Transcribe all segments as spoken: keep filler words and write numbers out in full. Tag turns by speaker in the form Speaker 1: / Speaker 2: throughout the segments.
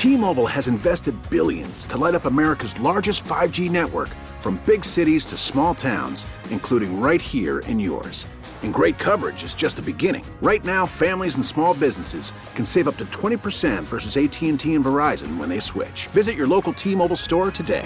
Speaker 1: T-Mobile has invested billions to light up America's largest five G network, from big cities to small towns, including right here in yours. And great coverage is just the beginning. Right now, families and small businesses can save up to twenty percent versus A T and T and Verizon when they switch. Visit your local T-Mobile store today.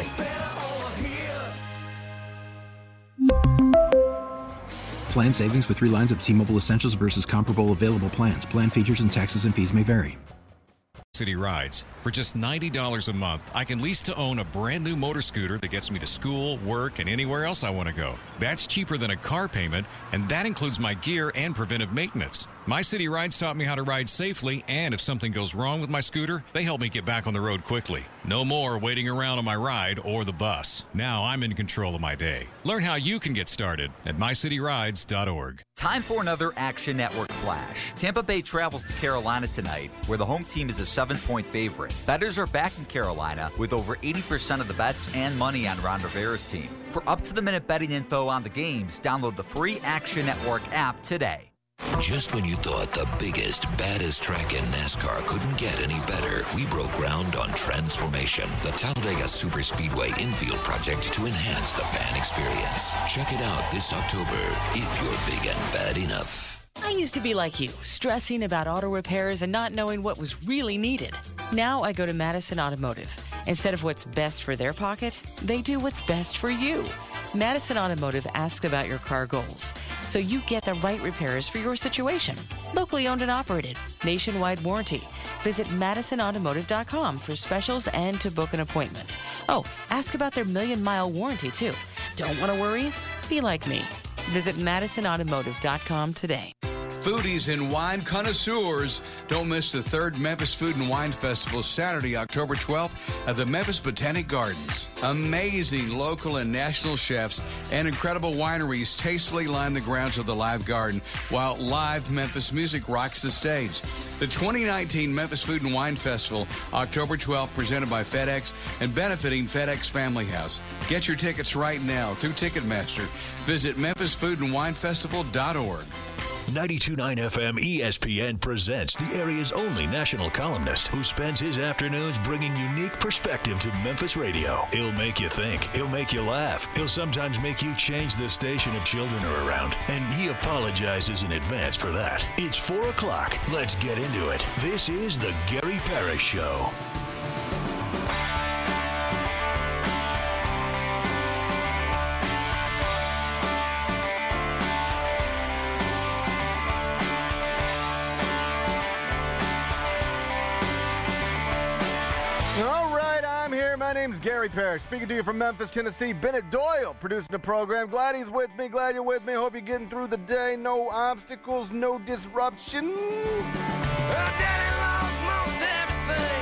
Speaker 2: Plan savings with three lines of T-Mobile Essentials versus comparable available plans. Plan features and taxes and fees may vary.
Speaker 3: City Rides. For just ninety dollars a month, I can lease to own a brand new motor scooter that gets me to school, work, and anywhere else I want to go. That's cheaper than a car payment, and that includes my gear and preventive maintenance. My City Rides taught me how to ride safely, and if something goes wrong with my scooter, they help me get back on the road quickly. No more waiting around on my ride or the bus. Now I'm in control of my day. Learn how you can get started at my city rides dot org.
Speaker 4: Time for another Action Network flash. Tampa Bay travels to Carolina tonight, where the home team is a seven-point favorite. Bettors are back in Carolina with over eighty percent of the bets and money on Ron Rivera's team. For up-to-the-minute betting info on the games, download the free Action Network app today.
Speaker 5: Just when you thought the biggest, baddest track in NASCAR couldn't get any better, we broke ground on Transformation, the Talladega Superspeedway infield project to enhance the fan experience. Check it out this October, if you're big and bad enough.
Speaker 6: I used to be like you, stressing about auto repairs and not knowing what was really needed. Now I go to Madison Automotive. Instead of what's best for their pocket, they do what's best for you. Madison Automotive asks about your car goals, so you get the right repairs for your situation. Locally owned and operated, nationwide warranty. Visit madison automotive dot com for specials and to book an appointment. Oh, ask about their million-mile warranty, too. Don't want to worry? Be like me. Visit madison automotive dot com today.
Speaker 7: Foodies and wine connoisseurs, don't miss the third Memphis Food and Wine Festival Saturday, October twelfth at the Memphis Botanic Gardens. Amazing local and national chefs and incredible wineries tastefully line the grounds of the live garden, while live Memphis music rocks the stage. The twenty nineteen Memphis Food and Wine Festival, October twelfth, presented by FedEx and benefiting FedEx Family House. Get your tickets right now through Ticketmaster. Visit memphis food and wine festival dot org.
Speaker 8: ninety-two point nine F M E S P N presents the area's only national columnist who spends his afternoons bringing unique perspective to Memphis radio. He'll make you think. He'll make you laugh. He'll sometimes make you change the station if children are around. And he apologizes in advance for that. It's four o'clock. Let's get into it. This is the Gary Parrish Show.
Speaker 9: My name's Gary Parrish, speaking to you from Memphis, Tennessee. Bennett Doyle producing the program. Glad he's with me. Glad you're with me. Hope you're getting through the day. No obstacles, no disruptions.
Speaker 10: Well, Daddy lost most everything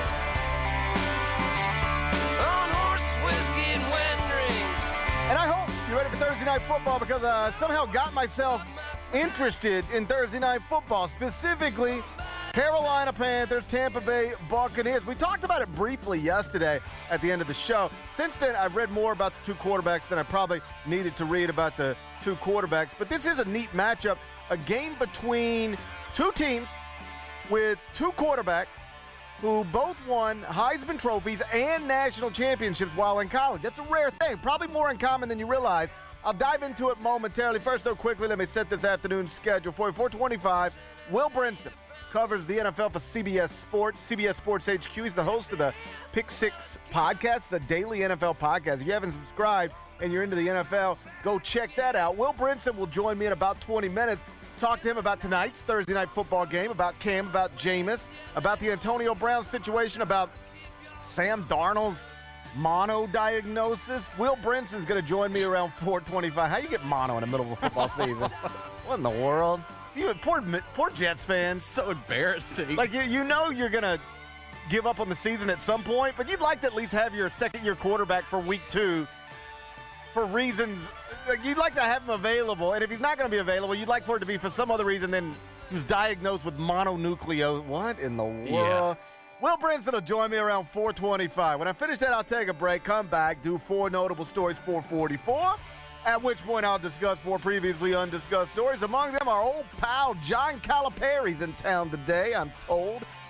Speaker 10: on horses, whiskey, and wedding rings.
Speaker 9: And I hope you're ready for Thursday Night Football, because I uh, somehow got myself interested in Thursday Night Football, specifically Carolina Panthers, Tampa Bay Buccaneers. We talked about it briefly yesterday at the end of the show. Since then, I've read more about the two quarterbacks than I probably needed to read about the two quarterbacks. But this is a neat matchup, a game between two teams with two quarterbacks who both won Heisman trophies and national championships while in college. That's a rare thing, probably more in common than you realize. I'll dive into it momentarily. First, though, quickly, let me set this afternoon's schedule for you. four twenty-five, Will Brinson covers the N F L for C B S Sports, C B S Sports H Q. He's the host of the Pick Six podcast. It's a daily N F L podcast. If you haven't subscribed and you're into the N F L, go check that out. Will Brinson will join me in about twenty minutes. Talk to him about tonight's Thursday Night Football game, about Cam, about Jameis, about the Antonio Brown situation, about Sam Darnold's mono diagnosis. Will Brinson's going to join me around four twenty-five. How you get mono in the middle of a football season? What in the world? You poor, poor Jets fans.
Speaker 11: So embarrassing.
Speaker 9: Like, you, you know you're going to give up on the season at some point, but you'd like to at least have your second-year quarterback for week two for reasons. Like, you'd like to have him available, and if he's not going to be available, you'd like for it to be for some other reason than he was diagnosed with mononucleosis. What in the world? Yeah. Will Brinson will join me around four twenty-five. When I finish that, I'll take a break, come back, do four notable stories, four forty-four. At which point I'll discuss four previously undiscussed stories. Among them, our old pal John Calipari's in town today, I'm told.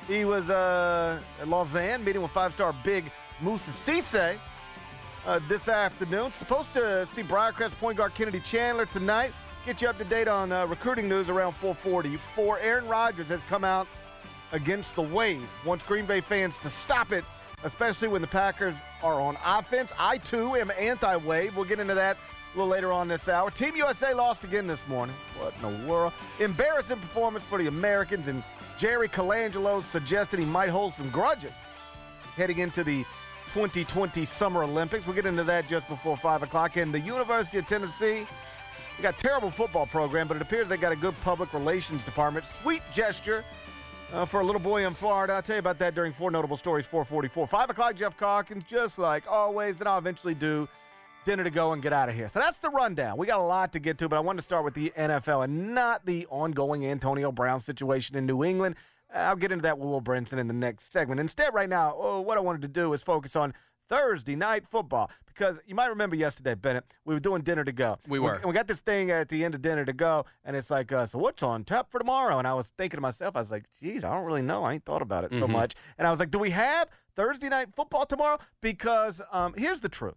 Speaker 9: He was uh, at Lausanne meeting with five-star big Moussa Cisse uh, this afternoon. Supposed to see Briarcrest point guard Kennedy Chandler tonight. Get you up to date on uh, recruiting news around four forty-four. Aaron Rodgers has come out against the wave. Wants Green Bay fans to stop it, especially when the Packers are on offense. I, too, am anti-wave. We'll get into that a little later on this hour. Team U S A lost again this morning. What in the world? Embarrassing performance for the Americans, and Jerry Colangelo suggested he might hold some grudges heading into the twenty twenty Summer Olympics. We'll get into that just before five o'clock. And the University of Tennessee, they got a terrible football program, but it appears they got a good public relations department. Sweet gesture uh, for a little boy in Florida. I'll tell you about that during Four Notable Stories, four forty-four. five o'clock, Jeff Calkins, just like always. Then I'll eventually do dinner to go and get out of here. So that's the rundown. We got a lot to get to, but I wanted to start with the N F L and not the ongoing Antonio Brown situation in New England. I'll get into that with Will Brinson in the next segment. Instead, right now, oh, what I wanted to do is focus on Thursday night football, because you might remember yesterday, Bennett, we were doing dinner to go.
Speaker 11: We were.
Speaker 9: And we got this thing at the end of dinner to go, and it's like, uh, so what's on tap for tomorrow? And I was thinking to myself, I was like, geez, I don't really know. I ain't thought about it mm-hmm. so much. And I was like, do we have Thursday night football tomorrow? Because um, here's the truth.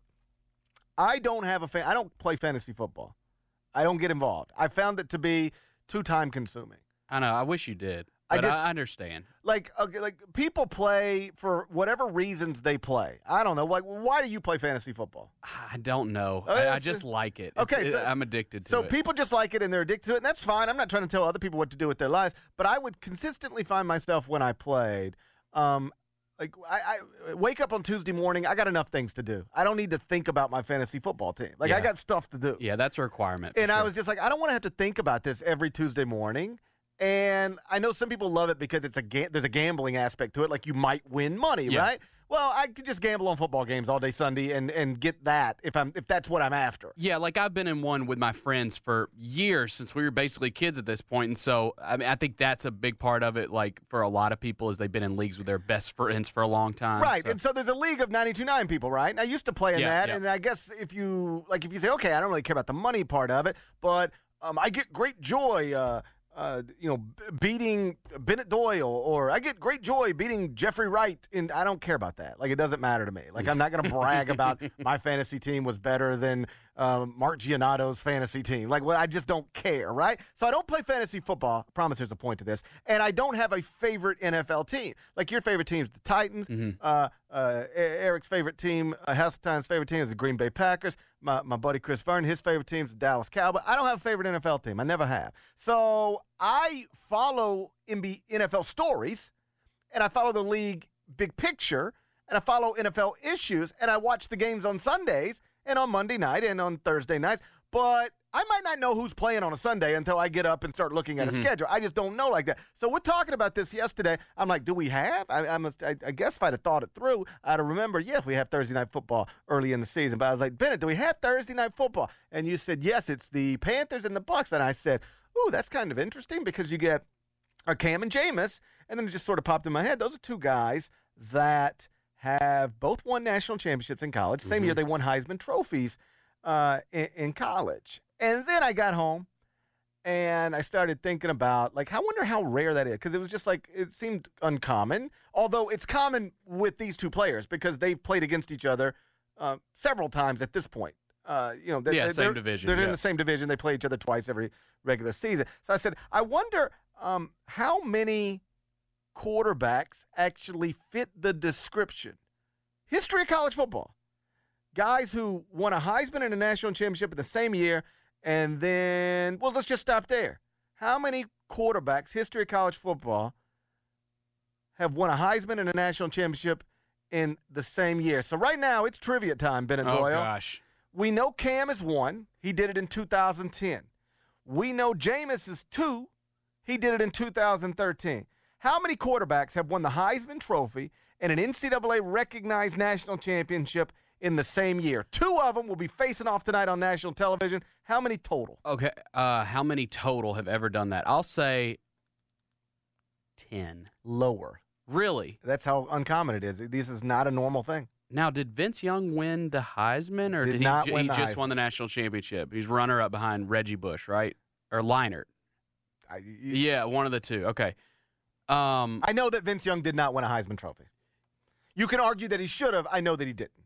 Speaker 9: I don't have a fan. I don't play fantasy football. I don't get involved. I found it to be too time consuming.
Speaker 11: I know. I wish you did. But I, just, I understand. Like,
Speaker 9: okay, like people play for whatever reasons they play. I don't know. Like, why do you play fantasy football?
Speaker 11: I don't know. Oh, I, I just like it. It's,
Speaker 9: okay,
Speaker 11: it,
Speaker 9: so,
Speaker 11: I'm addicted to
Speaker 9: so
Speaker 11: it.
Speaker 9: So people just like it and they're addicted to it, and that's fine. I'm not trying to tell other people what to do with their lives, but I would consistently find myself when I played, um, like I, I wake up on Tuesday morning, I got enough things to do. I don't need to think about my fantasy football team. Like yeah. I got stuff to do.
Speaker 11: Yeah, that's a requirement.
Speaker 9: And
Speaker 11: sure.
Speaker 9: I was just like, I don't want to have to think about this every Tuesday morning. And I know some people love it because it's a ga- there's a gambling aspect to it, like you might win money, yeah. right? Well, I could just gamble on football games all day Sunday and, and get that if I'm if that's what I'm after.
Speaker 11: Yeah, like I've been in one with my friends for years since we were basically kids at this point, and so I mean I think that's a big part of it. Like for a lot of people, is they've been in leagues with their best friends for a long time.
Speaker 9: Right,
Speaker 11: so.
Speaker 9: and so there's a league of ninety-two point nine people, right? And I used to play in
Speaker 11: yeah,
Speaker 9: that,
Speaker 11: yeah.
Speaker 9: and I guess if you like if you say, okay, I don't really care about the money part of it, but um, I get great joy. Uh, Uh, you know, b- beating Bennett Doyle, or I get great joy beating Jeffrey Wright, and I don't care about that. Like, it doesn't matter to me. Like, I'm not going to brag about my fantasy team was better than um, Mark Giannato's fantasy team. Like, well, I just don't care, right? So I don't play fantasy football. I promise there's a point to this. And I don't have a favorite N F L team. Like, your favorite team's the Titans. Mm-hmm. Uh, uh, Eric's favorite team, uh, Hasseltine's favorite team is the Green Bay Packers. My, my buddy Chris Vernon, his favorite team is the Dallas Cowboys. I don't have a favorite N F L team. I never have. So I follow N F L stories, and I follow the league big picture, and I follow N F L issues, and I watch the games on Sundays and on Monday night and on Thursday nights. But I might not know who's playing on a Sunday until I get up and start looking at mm-hmm. a schedule. I just don't know like that. So we're talking about this yesterday. I'm like, do we have? I, I, must, I, I guess if I'd have thought it through, I'd have remembered, yes, we have Thursday night football early in the season. But I was like, Bennett, do we have Thursday night football? And you said, yes, it's the Panthers and the Bucs. And I said, ooh, that's kind of interesting because you get uh, Cam and Jameis. And then it just sort of popped in my head. Those are two guys that have both won national championships in college. Same mm-hmm. year they won Heisman trophies uh, in, in college. And then I got home, and I started thinking about, like, I wonder how rare that is. Because it was just like, it seemed uncommon. Although it's common with these two players because they've played against each other uh, several times at this point. Uh, you know, they,
Speaker 11: yeah,
Speaker 9: they're,
Speaker 11: same division.
Speaker 9: They're
Speaker 11: yeah.
Speaker 9: in the same division. They play each other twice every regular season. So I said, I wonder um, how many quarterbacks actually fit the description. History of college football. Guys who won a Heisman and a national championship in the same year. And then, well, let's just stop there. How many quarterbacks, history of college football, have won a Heisman and a national championship in the same year? So right now, it's trivia time, Bennett
Speaker 11: oh,
Speaker 9: Doyle.
Speaker 11: Oh, gosh.
Speaker 9: We know Cam is one. He did it in two thousand ten. We know Jameis is two. He did it in two thousand thirteen. How many quarterbacks have won the Heisman Trophy and an N C double A-recognized national championship in the same year? Two of them will be facing off tonight on national television. How many total?
Speaker 11: Okay, uh, how many total have ever done that? I'll say ten.
Speaker 9: Lower.
Speaker 11: Really?
Speaker 9: That's how uncommon it is. This is not a normal thing.
Speaker 11: Now, did Vince Young win the Heisman, or
Speaker 9: did,
Speaker 11: did
Speaker 9: not
Speaker 11: he,
Speaker 9: win
Speaker 11: he
Speaker 9: the
Speaker 11: just
Speaker 9: Heisman.
Speaker 11: won the national championship? He's runner-up behind Reggie Bush, right? Or Leinart.
Speaker 9: I, you,
Speaker 11: yeah, one of the two. Okay. Um,
Speaker 9: I know that Vince Young did not win a Heisman Trophy. You can argue that he should have. I know that he didn't.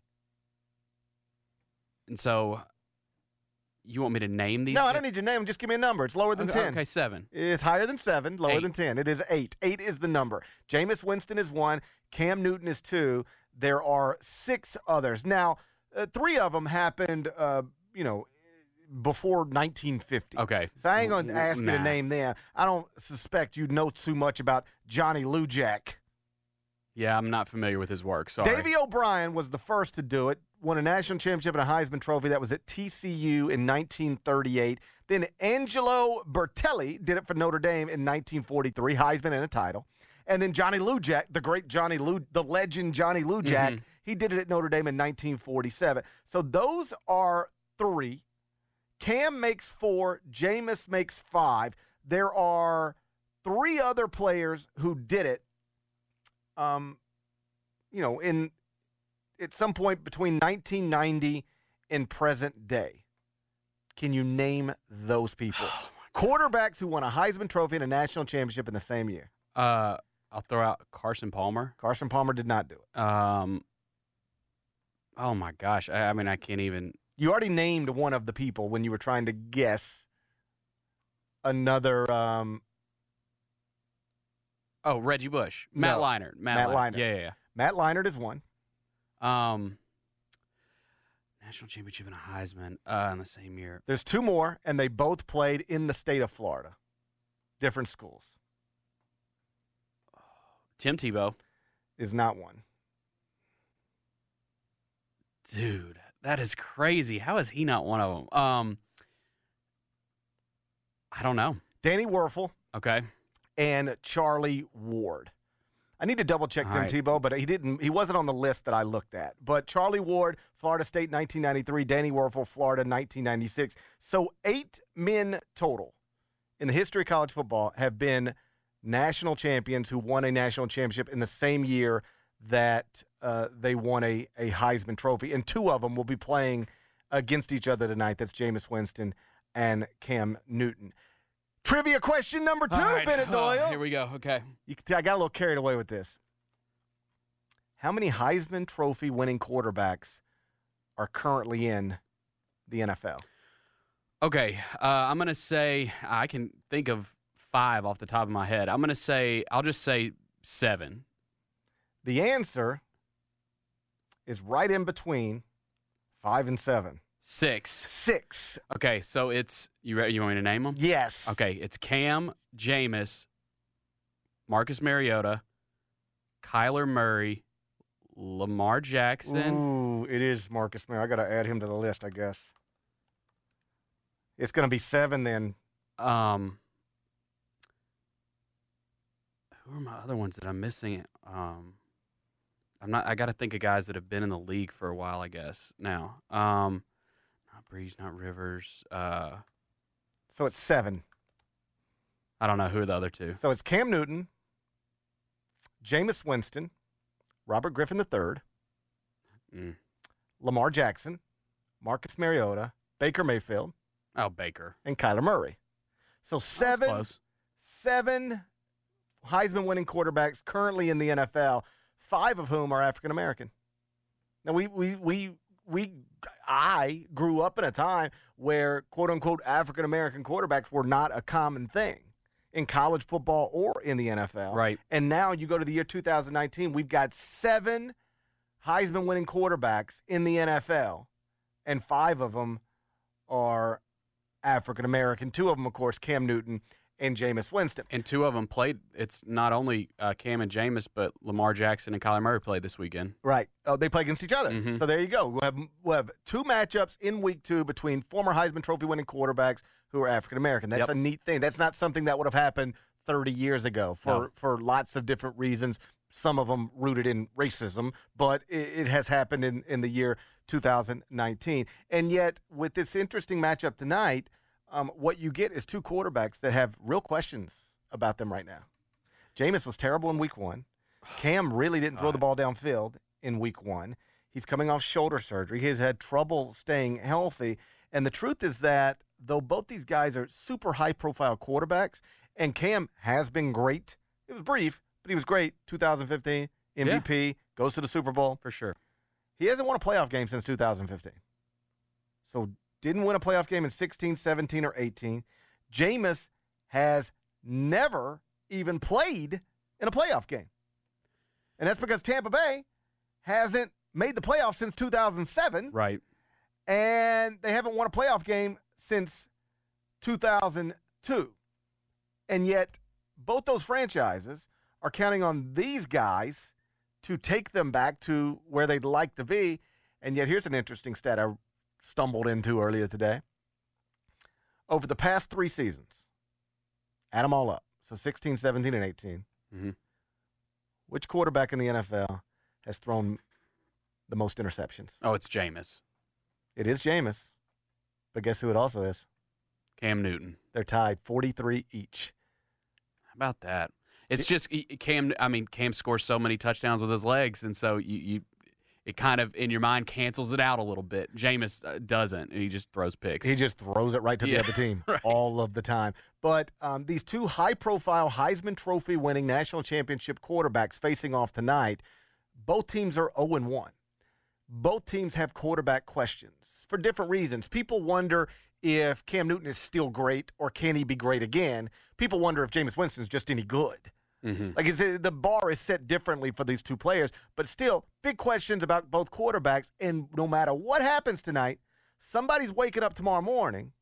Speaker 11: and so you want me to name these?
Speaker 9: No, I don't need your name. Just give me a number. It's lower than
Speaker 11: okay,
Speaker 9: ten.
Speaker 11: Okay, seven.
Speaker 9: It's higher than seven, lower
Speaker 11: Eight.
Speaker 9: than ten. It is eight. Eight is the number. Jameis Winston is one. Cam Newton is two. There are six others. Now, uh, three of them happened, uh, you know, before nineteen fifty.
Speaker 11: Okay.
Speaker 9: So I ain't going to ask you
Speaker 11: Nah.
Speaker 9: to name them. I don't suspect you know too much about Johnny Lujack.
Speaker 11: Yeah, I'm not familiar with his work. Sorry.
Speaker 9: Davey O'Brien was the first to do it, won a national championship and a Heisman Trophy. That was at T C U in nineteen thirty-eight. Then Angelo Bertelli did it for Notre Dame in nineteen forty-three, Heisman and a title. And then Johnny Lujack, the great Johnny Lu, the legend Johnny Lujack,
Speaker 11: Mm-hmm.
Speaker 9: he did it at Notre Dame in nineteen forty-seven. So those are three. Cam makes four. Jameis makes five. There are three other players who did it. Um, you know, in at some point between nineteen ninety and present day. Can you name those people?
Speaker 11: Oh,
Speaker 9: Quarterbacks who won a Heisman Trophy and a national championship in the same year.
Speaker 11: Uh, I'll throw out Carson Palmer.
Speaker 9: Carson Palmer did not do it.
Speaker 11: Um. Oh my gosh! I, I mean, I can't even.
Speaker 9: You already named one of the people when you were trying to guess another. Um,
Speaker 11: Oh, Reggie Bush, Matt
Speaker 9: No.
Speaker 11: Leinart, Matt,
Speaker 9: Matt
Speaker 11: Leinart.
Speaker 9: Leinart.
Speaker 11: Yeah, yeah,
Speaker 9: Matt Leinart is one.
Speaker 11: yeah. Um, national championship and a Heisman uh, in the same year.
Speaker 9: There's two more, and they both played in the state of Florida. Different schools.
Speaker 11: Tim Tebow,
Speaker 9: Is not one.
Speaker 11: dude, that is crazy. How is he not one of them? Um, I don't know.
Speaker 9: Danny Werfel
Speaker 11: Okay.
Speaker 9: and Charlie Ward. I need to double check
Speaker 11: All
Speaker 9: Tim
Speaker 11: right.
Speaker 9: Tebow, but he didn't. He wasn't on the list that I looked at. But Charlie Ward, Florida State, nineteen ninety-three. Danny Werfel, Florida, nineteen ninety-six. So eight men total in the history of college football have been national champions who won a national championship in the same year that uh, they won a, a Heisman Trophy. And two of them will be playing against each other tonight. That's Jameis Winston and Cam Newton. Trivia question number two,
Speaker 11: All right.
Speaker 9: Bennett
Speaker 11: Oh,
Speaker 9: Doyle.
Speaker 11: here we go. Okay.
Speaker 9: You can tell I got a little carried away with this. How many Heisman Trophy winning quarterbacks are currently in the N F L?
Speaker 11: Okay. Uh, I'm gonna say I can think of five off the top of my head. I'm gonna say I'll just say seven.
Speaker 9: The answer is right in between five and seven.
Speaker 11: Six.
Speaker 9: Six.
Speaker 11: Okay, so it's you. Re- you want me to name them?
Speaker 9: Yes.
Speaker 11: Okay, it's Cam, Jameis, Marcus Mariota, Kyler Murray, Lamar Jackson.
Speaker 9: Ooh, it is Marcus Mariota. I got to add him to the list, I guess. It's going to be seven then.
Speaker 11: Um, who are my other ones that I'm missing? Um, I'm not. I got to think of guys that have been in the league for a while. I guess now. Um, not Breeze, not Rivers. Uh,
Speaker 9: So it's seven.
Speaker 11: I don't know who are the other two.
Speaker 9: So it's Cam Newton, Jameis Winston, Robert Griffin the third,
Speaker 11: Mm.
Speaker 9: Lamar Jackson, Marcus Mariota, Baker Mayfield,
Speaker 11: Oh, Baker.
Speaker 9: and Kyler Murray. So seven,
Speaker 11: close.
Speaker 9: seven Heisman winning quarterbacks currently in the N F L, five of whom are African American. Now we we we we I grew up in a time where quote unquote African American quarterbacks were not a common thing in college football or in the N F L.
Speaker 11: Right.
Speaker 9: And now you go to the year two thousand nineteen, we've got seven Heisman winning quarterbacks in the N F L, and five of them are African American. Two of them, of course, Cam Newton and Jameis Winston.
Speaker 11: And two of them played. It's not only uh, Cam and Jameis, but Lamar Jackson and Kyler Murray played this weekend.
Speaker 9: Right. Oh, they play against each other.
Speaker 11: Mhm.
Speaker 9: So there you go. We'll have, we'll have two matchups in week two between former Heisman Trophy winning quarterbacks who are African American. That's
Speaker 11: Yep.
Speaker 9: a neat thing. That's not something that would have happened thirty years ago for,
Speaker 11: No.
Speaker 9: for lots of different reasons, some of them rooted in racism, but it, it has happened in, in the year two thousand nineteen. And yet, with this interesting matchup tonight, um, what you get is two quarterbacks that have real questions about them right now. Jameis was terrible in week one. Cam really didn't throw the ball downfield in week one. He's coming off shoulder surgery. He's had trouble staying healthy. And the truth is that though both these guys are super high-profile quarterbacks, and Cam has been great It was brief, but he was great. two thousand fifteen, M V P, yeah. goes to the Super Bowl.
Speaker 11: For sure.
Speaker 9: He hasn't won a playoff game since two thousand fifteen. So didn't win a playoff game in sixteen, seventeen, or eighteen. Jameis has never even played in a playoff game. And that's because Tampa Bay hasn't made the playoffs since two thousand seven.
Speaker 11: Right.
Speaker 9: And they haven't won a playoff game since two thousand two. And yet, both those franchises are counting on these guys to take them back to where they'd like to be. And yet, here's an interesting stat I stumbled into earlier today. Over the past three seasons, add them all up, so sixteen, seventeen, and eighteen,
Speaker 11: mm-hmm.
Speaker 9: which quarterback in the N F L has thrown the most interceptions?
Speaker 11: Oh, it's Jameis.
Speaker 9: It is Jameis. But guess who it also is?
Speaker 11: Cam Newton.
Speaker 9: They're tied, forty-three each.
Speaker 11: How about that? It's just Cam. I mean, Cam scores so many touchdowns with his legs, and so you, you it kind of in your mind cancels it out a little bit. Jameis uh, doesn't. He just throws picks.
Speaker 9: He just throws it right to
Speaker 11: yeah,
Speaker 9: the other team
Speaker 11: right.
Speaker 9: all of the time. But um, these two high-profile Heisman Trophy-winning national championship quarterbacks facing off tonight, both teams are oh and one. Both teams have quarterback questions for different reasons. People wonder if Cam Newton is still great or can he be great again. People wonder if Jameis Winston is just any good.
Speaker 11: Mm-hmm.
Speaker 9: Like it's, the bar is set differently for these two players, but still big questions about both quarterbacks. And no matter what happens tonight, somebody's waking up tomorrow morning,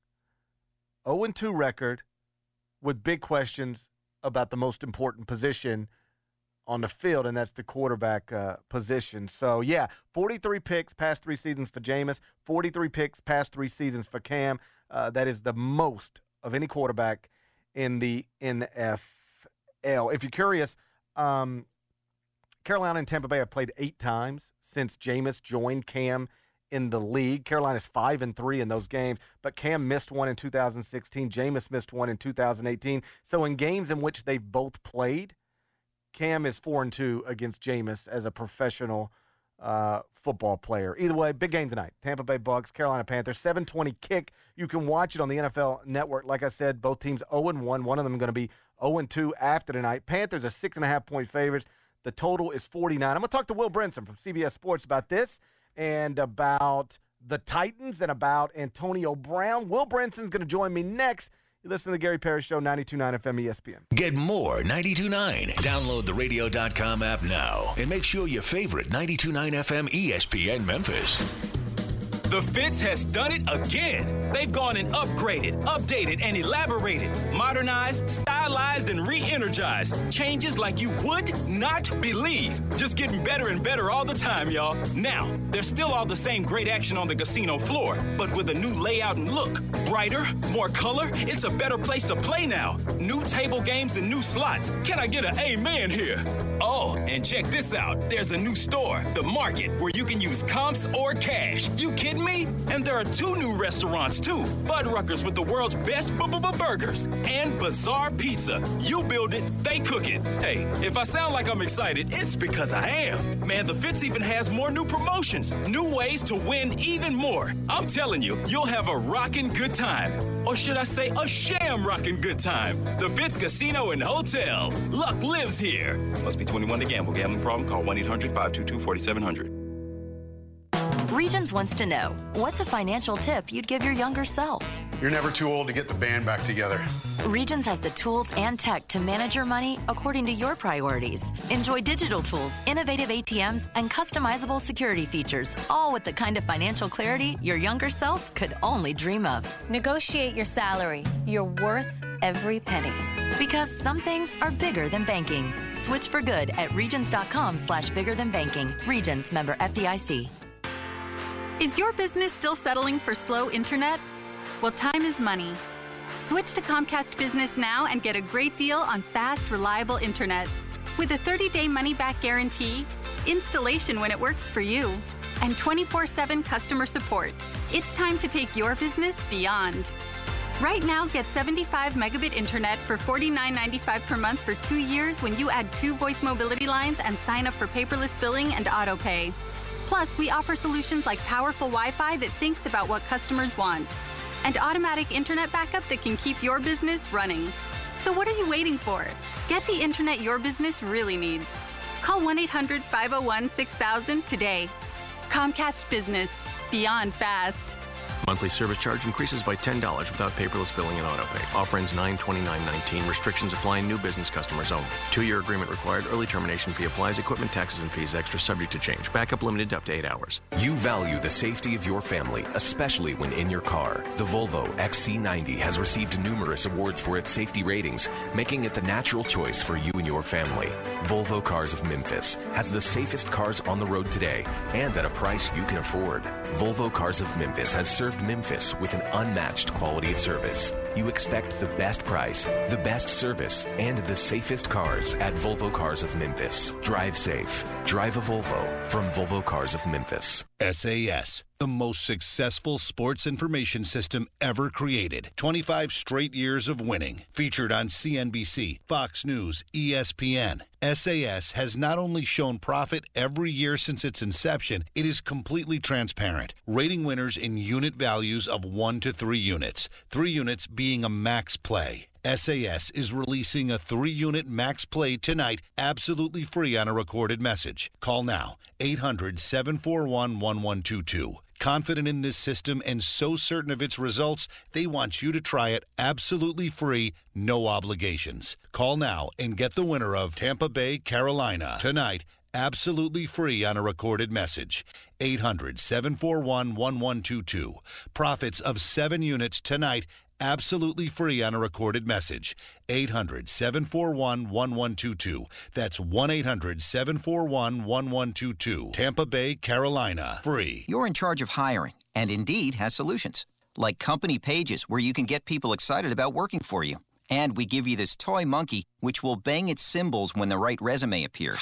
Speaker 9: oh and two record, with big questions about the most important position on the field, and that's the quarterback uh, position. So, yeah, forty-three picks past three seasons for Jameis, forty-three picks past three seasons for Cam. Uh, that is the most of any quarterback in the N F L. If you're curious, um, Carolina and Tampa Bay have played eight times since Jameis joined Cam in the league. Carolina's five and three in those games, but Cam missed one in two thousand sixteen. Jameis missed one in two thousand eighteen. So in games in which they've both played, Cam is four and two against Jameis as a professional uh, football player. Either way, big game tonight. Tampa Bay Bucks, Carolina Panthers, seven twenty kick. You can watch it on the N F L Network. Like I said, both teams oh and one. One of them going to be oh and two after tonight. Panthers are six and a half point favorites. The total is forty-nine. I'm going to talk to Will Brinson from C B S Sports about this and about the Titans and about Antonio Brown. Will Brinson's going to join me next. You listen to the Gary Parrish Show, ninety-two point nine F M E S P N.
Speaker 8: Get more ninety-two point nine. Download the radio dot com app now and make sure your favorite ninety-two point nine F M E S P N Memphis.
Speaker 12: The Fitz has done it again. They've gone and upgraded, updated, and elaborated, modernized, stylized, and re-energized. Changes like you would not believe. Just getting better and better all the time, y'all. Now, there's still all the same great action on the casino floor, but with a new layout and look. Brighter, more color. It's a better place to play now. New table games and new slots. Can I get an amen here? Oh, and check this out. There's a new store, The Market, where you can use comps or cash. You kidding me? And there are two new restaurants, too. Fuddruckers with the world's best b-b-b burgers. And Bazaar Pizza. You build it, they cook it. Hey, if I sound like I'm excited, it's because I am. Man, the Fitz even has more new promotions. New ways to win even more. I'm telling you, you'll have a rockin' good time. Or should I say a sham rockin' good time. The Fitz Casino and Hotel. Luck lives here.
Speaker 13: Must be twenty-one to gamble. Gambling problem? Call one eight hundred five two two four seven zero zero.
Speaker 14: Regions wants to know, what's a financial tip you'd give your younger self?
Speaker 15: You're never too old to get the band back together.
Speaker 14: Regions has the tools and tech to manage your money according to your priorities. Enjoy digital tools, innovative A T Ms, and customizable security features, all with the kind of financial clarity your younger self could only dream of.
Speaker 16: Negotiate your salary. You're worth every penny.
Speaker 14: Because some things are bigger than banking. Switch for good at regions.com slash bigger than banking. Regions, member F D I C.
Speaker 17: Is your business still settling for slow internet? Well, time is money. Switch to Comcast Business now and get a great deal on fast, reliable internet. With a thirty-day money-back guarantee, installation when it works for you, and twenty-four seven customer support, it's time to take your business beyond. Right now, get seventy-five megabit internet for forty-nine ninety-five per month for two years when you add two voice mobility lines and sign up for paperless billing and autopay. Plus, we offer solutions like powerful Wi-Fi that thinks about what customers want, and automatic internet backup that can keep your business running. So what are you waiting for? Get the internet your business really needs. Call one eight hundred five oh one six thousand today. Comcast Business. Beyond fast.
Speaker 18: Monthly service charge increases by ten dollars without paperless billing and autopay. Offer ends nine twenty-nine nineteen. Restrictions apply. New business customers only. Two-year agreement required. Early termination fee applies. Equipment, taxes, and fees extra subject to change. Backup limited to up to eight hours.
Speaker 19: You value the safety of your family, especially when in your car. The Volvo X C ninety has received numerous awards for its safety ratings, making it the natural choice for you and your family. Volvo Cars of Memphis has the safest cars on the road today and at a price you can afford. Volvo Cars of Memphis has served Memphis with an unmatched quality of service. You expect the best price, the best service, and the safest cars at Volvo Cars of Memphis. Drive safe. Drive a Volvo from Volvo Cars of Memphis.
Speaker 20: S A S, the most successful sports information system ever created. twenty-five straight years of winning. Featured on C N B C, Fox News, E S P N. S A S has not only shown profit every year since its inception, it is completely transparent, rating winners in unit values of one to three units, three units being a max play. S A S is releasing a three-unit max play tonight, absolutely free on a recorded message. Call now, eight hundred seven four one one one two two. Confident in this system and so certain of its results, they want you to try it absolutely free, no obligations. Call now and get the winner of Tampa Bay, Carolina tonight, absolutely free on a recorded message. eight hundred seven four one one one two two. Profits of seven units tonight, absolutely free on a recorded message. eight hundred seven four one one one two two. That's one eight hundred seven four one one one two two. Tampa Bay, Carolina. Free.
Speaker 21: You're in charge of hiring, and Indeed has solutions. Like Company Pages, where you can get people excited about working for you. And we give you this toy monkey, which will bang its cymbals when the right resume appears.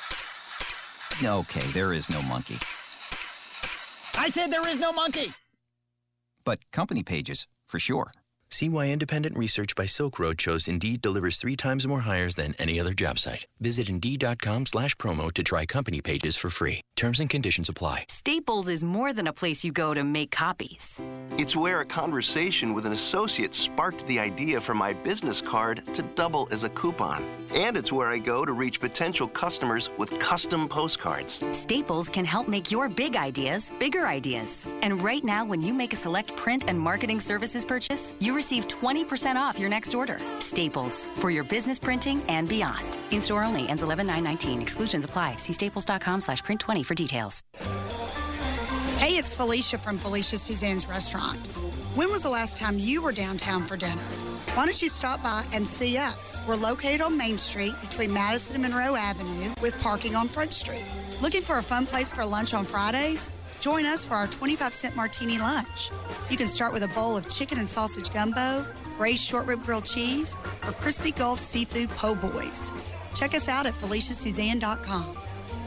Speaker 21: Okay, there is no monkey.
Speaker 22: I said there is no monkey!
Speaker 21: But Company Pages, for sure.
Speaker 23: See why independent research by Silk Road shows Indeed delivers three times more hires than any other job site. Visit Indeed.com slash promo to try Company Pages for free. Terms and conditions apply.
Speaker 24: Staples is more than a place you go to make copies.
Speaker 25: It's where a conversation with an associate sparked the idea for my business card to double as a coupon. And it's where I go to reach potential customers with custom postcards.
Speaker 24: Staples can help make your big ideas bigger ideas. And right now, when you make a select print and marketing services purchase, you receive twenty percent off your next order. Staples, for your business printing and beyond. In-store only, ends eleven nine nineteen. Exclusions apply. See staples.com slash print 20 for details.
Speaker 26: Hey, it's Felicia from Felicia Suzanne's Restaurant. When was the last time you were downtown for dinner? Why don't you stop by and see us? We're located on Main Street between Madison and Monroe Avenue with parking on Front Street. Looking for a fun place for lunch on Fridays? Join us for our twenty-five cent martini lunch. You can start with a bowl of chicken and sausage gumbo, braised short rib grilled cheese, or crispy Gulf seafood po' boys. Check us out at felicia suzanne dot com.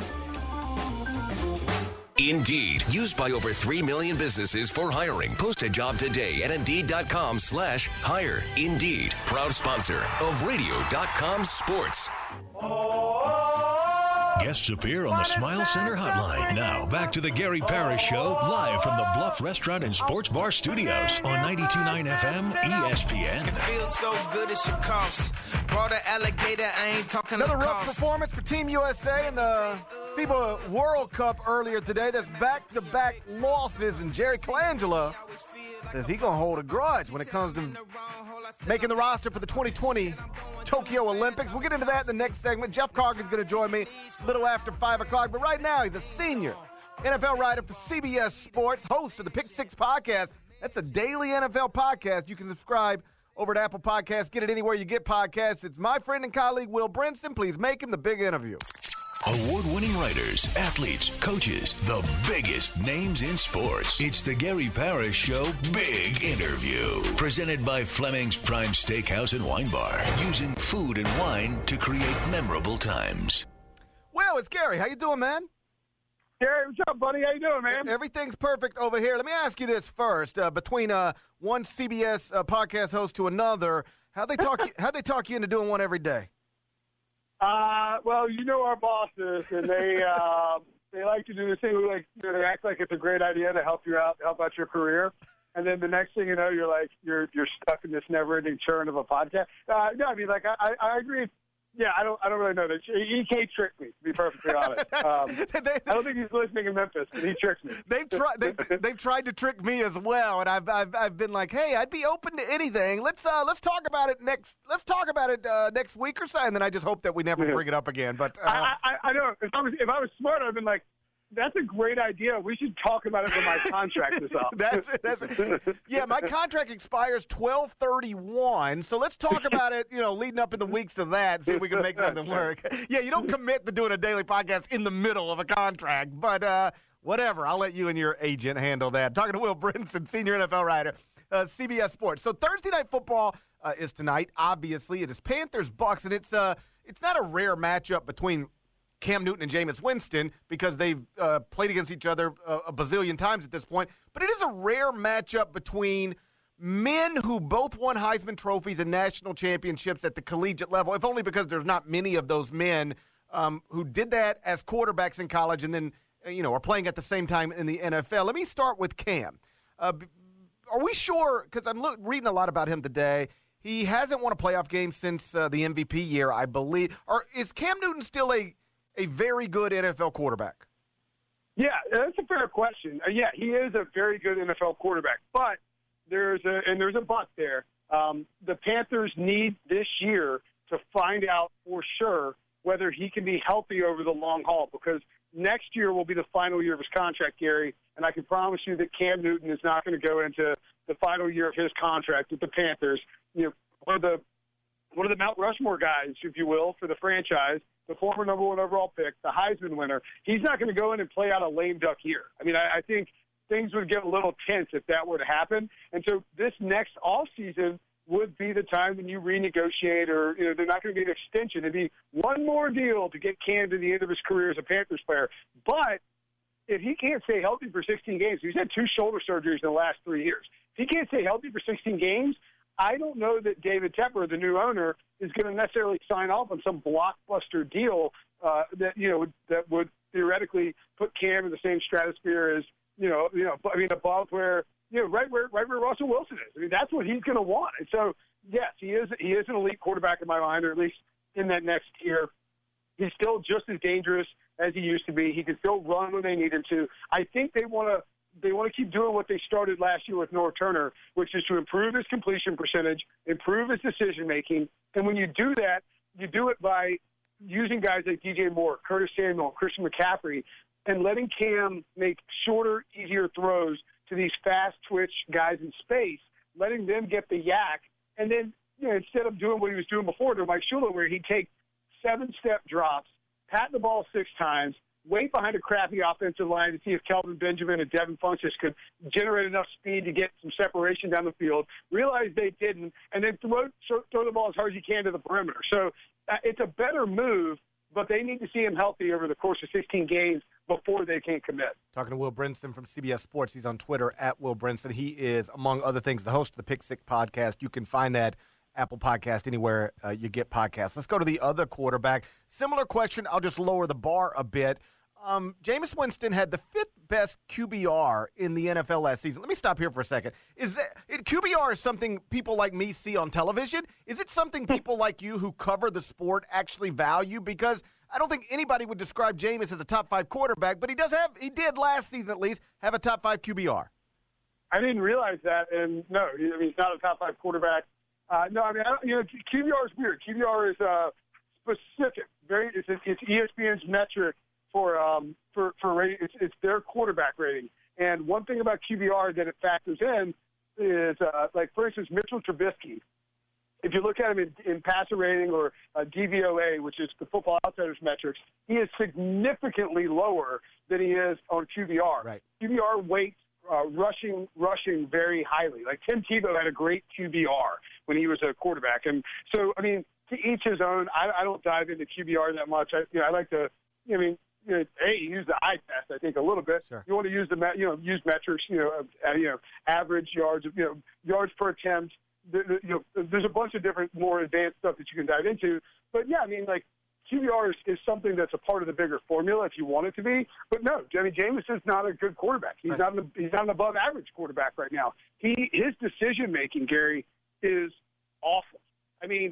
Speaker 19: Indeed, used by over three million businesses for hiring. Post a job today at Indeed.com slash hire. Indeed, proud sponsor of Radio dot com Sports.
Speaker 8: Guests appear on the Smile Center hotline. Now, back to the Gary Parrish Show, live from the Bluff Restaurant and Sports Bar Studios on ninety-two point nine F M E S P N.
Speaker 10: It feels so good it should cost. Brought an alligator, I ain't talking
Speaker 9: Another
Speaker 10: the
Speaker 9: rough
Speaker 10: cost.
Speaker 9: performance for Team U S A in the FIBA World Cup earlier today. That's back-to-back losses, and Jerry Colangelo says he's going to hold a grudge when it comes to making the roster for the twenty twenty Tokyo Olympics. We'll get into that in the next segment. Jeff Cargan's going to join me a little after five o'clock, but right now he's a senior N F L writer for C B S Sports, host of the Pick Six podcast. That's a daily N F L podcast. You can subscribe over to Apple Podcasts. Get it anywhere you get podcasts. It's my friend and colleague, Will Brinson. Please make him the big interview.
Speaker 8: Award-winning writers, athletes, coaches, the biggest names in sports. It's the Gary Parrish Show Big Interview. Presented by Fleming's Prime Steakhouse and Wine Bar. Using food and wine to create memorable times.
Speaker 9: Well, it's Gary. How you doing, man?
Speaker 27: Gary, what's up, buddy? How you doing, man?
Speaker 9: Everything's perfect over here. Let me ask you this first. Uh, between uh, one C B S uh, podcast host to another, how they talk you, how they talk you into doing one every day?
Speaker 27: Uh, well, you know our bosses, and they uh, they like to do this thing. Like they act like it's a great idea to help you out, help out your career, and then the next thing you know, you're like you're you're stuck in this never-ending churn of a podcast. Uh, no, I mean, like I, I agree. Yeah, I don't I don't really know that. E K tricked me, to be perfectly honest. Um,
Speaker 9: they,
Speaker 27: I don't think he's listening in Memphis, but he tricked me.
Speaker 9: They've tried they've, they've tried to trick me as well, and I've, I've I've been like, hey, I'd be open to anything. Let's uh let's talk about it next. Let's talk about it uh, next week or so, and then I just hope that we never
Speaker 27: Yeah.
Speaker 9: bring it up again. But uh,
Speaker 27: I, I I know if I was if I was smart, I'd been like, that's a great idea. We should talk about it when my contract is up.
Speaker 9: That's it. That's it. Yeah, my contract expires twelve thirty-one, so let's talk about it, you know, leading up in the weeks to that, see if we can make something work. Yeah, you don't commit to doing a daily podcast in the middle of a contract, but uh, whatever. I'll let you and your agent handle that. Talking to Will Brinson, senior N F L writer, uh, C B S Sports. So Thursday Night Football uh, is tonight, obviously. It is Panthers-Bucks, and it's uh, it's not a rare matchup between Cam Newton and Jameis Winston because they've uh, played against each other a, a bazillion times at this point. But it is a rare matchup between men who both won Heisman trophies and national championships at the collegiate level, if only because there's not many of those men um, who did that as quarterbacks in college and then, you know, are playing at the same time in the N F L. Let me start with Cam. Uh, are we sure, because I'm look, reading a lot about him today, he hasn't won a playoff game since uh, the M V P year, I believe. Or is Cam Newton still a a very good N F L quarterback?
Speaker 27: Yeah, that's a fair question. Uh, yeah, he is a very good N F L quarterback, but there's a and there's a but there. Um, the Panthers need this year to find out for sure whether he can be healthy over the long haul, because next year will be the final year of his contract, Gary, and I can promise you that Cam Newton is not going to go into the final year of his contract with the Panthers. You know, one of the one of the Mount Rushmore guys, if you will, for the franchise, the former number one overall pick, the Heisman winner. He's not going to go in and play out a lame duck year. I mean, I, I think things would get a little tense if that were to happen. And so this next offseason would be the time when you renegotiate, or, you know, they're not going to get an extension. It'd be one more deal to get Cam to the end of his career as a Panthers player. But if he can't stay healthy for sixteen games, he's had two shoulder surgeries in the last three years. If he can't stay healthy for sixteen games, I don't know that David Tepper, the new owner, is going to necessarily sign off on some blockbuster deal uh, that, you know, that would theoretically put Cam in the same stratosphere as, you know, you know, I mean, above where, you know, right where, right where Russell Wilson is. I mean, that's what he's going to want. And so, yes, he is, he is an elite quarterback in my mind, or at least in that next tier. He's still just as dangerous as he used to be. He can still run when they need him to. I think they want to, They want to keep doing what they started last year with North Turner, which is to improve his completion percentage, improve his decision-making. And when you do that, you do it by using guys like D J Moore, Curtis Samuel, Christian McCaffrey, and letting Cam make shorter, easier throws to these fast-twitch guys in space, letting them get the yak. And then, you know, instead of doing what he was doing before to Mike Shula, where he'd take seven-step drops, pat the ball six times, wait behind a crappy offensive line to see if Kelvin Benjamin and Devin Funchess could generate enough speed to get some separation down the field, realize they didn't, and then throw, throw the ball as hard as you can to the perimeter. So uh, it's a better move, but they need to see him healthy over the course of sixteen games before they can commit.
Speaker 9: Talking to Will Brinson from C B S Sports. He's on Twitter at Will Brinson. He is, among other things, the host of the Pick Six podcast. You can find that Apple Podcast, anywhere uh, you get podcasts. Let's go to the other quarterback. Similar question. I'll just lower the bar a bit. Um, Jameis Winston had the fifth best Q B R in the N F L last season. Let me stop here for a second. Is that it, Q B R is something people like me see on television? Is it something people like you who cover the sport actually value? Because I don't think anybody would describe Jameis as a top five quarterback, but he does have, he did last season at least, have a top five Q B R.
Speaker 27: I didn't realize that, and no, I mean, he's not a top five quarterback. Uh, no, I mean, I don't, you know, Q B R is weird. Q B R is uh, specific. Very, it's, it's E S P N's metric for um for for rating. It's, it's their quarterback rating. And one thing about Q B R that it factors in is uh, like, for instance, Mitchell Trubisky. If you look at him in, in passer rating or uh, D V O A, which is the Football Outsiders metrics, he is significantly lower than he is on Q B R.
Speaker 9: Right.
Speaker 27: Q B R weights uh, rushing rushing very highly. Like Tim Tebow had a great Q B R when he was a quarterback. And so, I mean, to each his own. I, I don't dive into Q B R that much. I, you know, I like to, I mean, you know, hey, use the eye test, I think, a little bit.
Speaker 9: Sure.
Speaker 27: You want to use the, you know, use metrics, you know, uh, you know, average yards, you know, yards per attempt. The, the, you know, there's a bunch of different, more advanced stuff that you can dive into. But yeah, I mean, like Q B R is, is something that's a part of the bigger formula if you want it to be. But no, I mean, Jameis is not a good quarterback. He's right. not an, he's not an above average quarterback right now. He his decision making, Gary, is awful. I mean,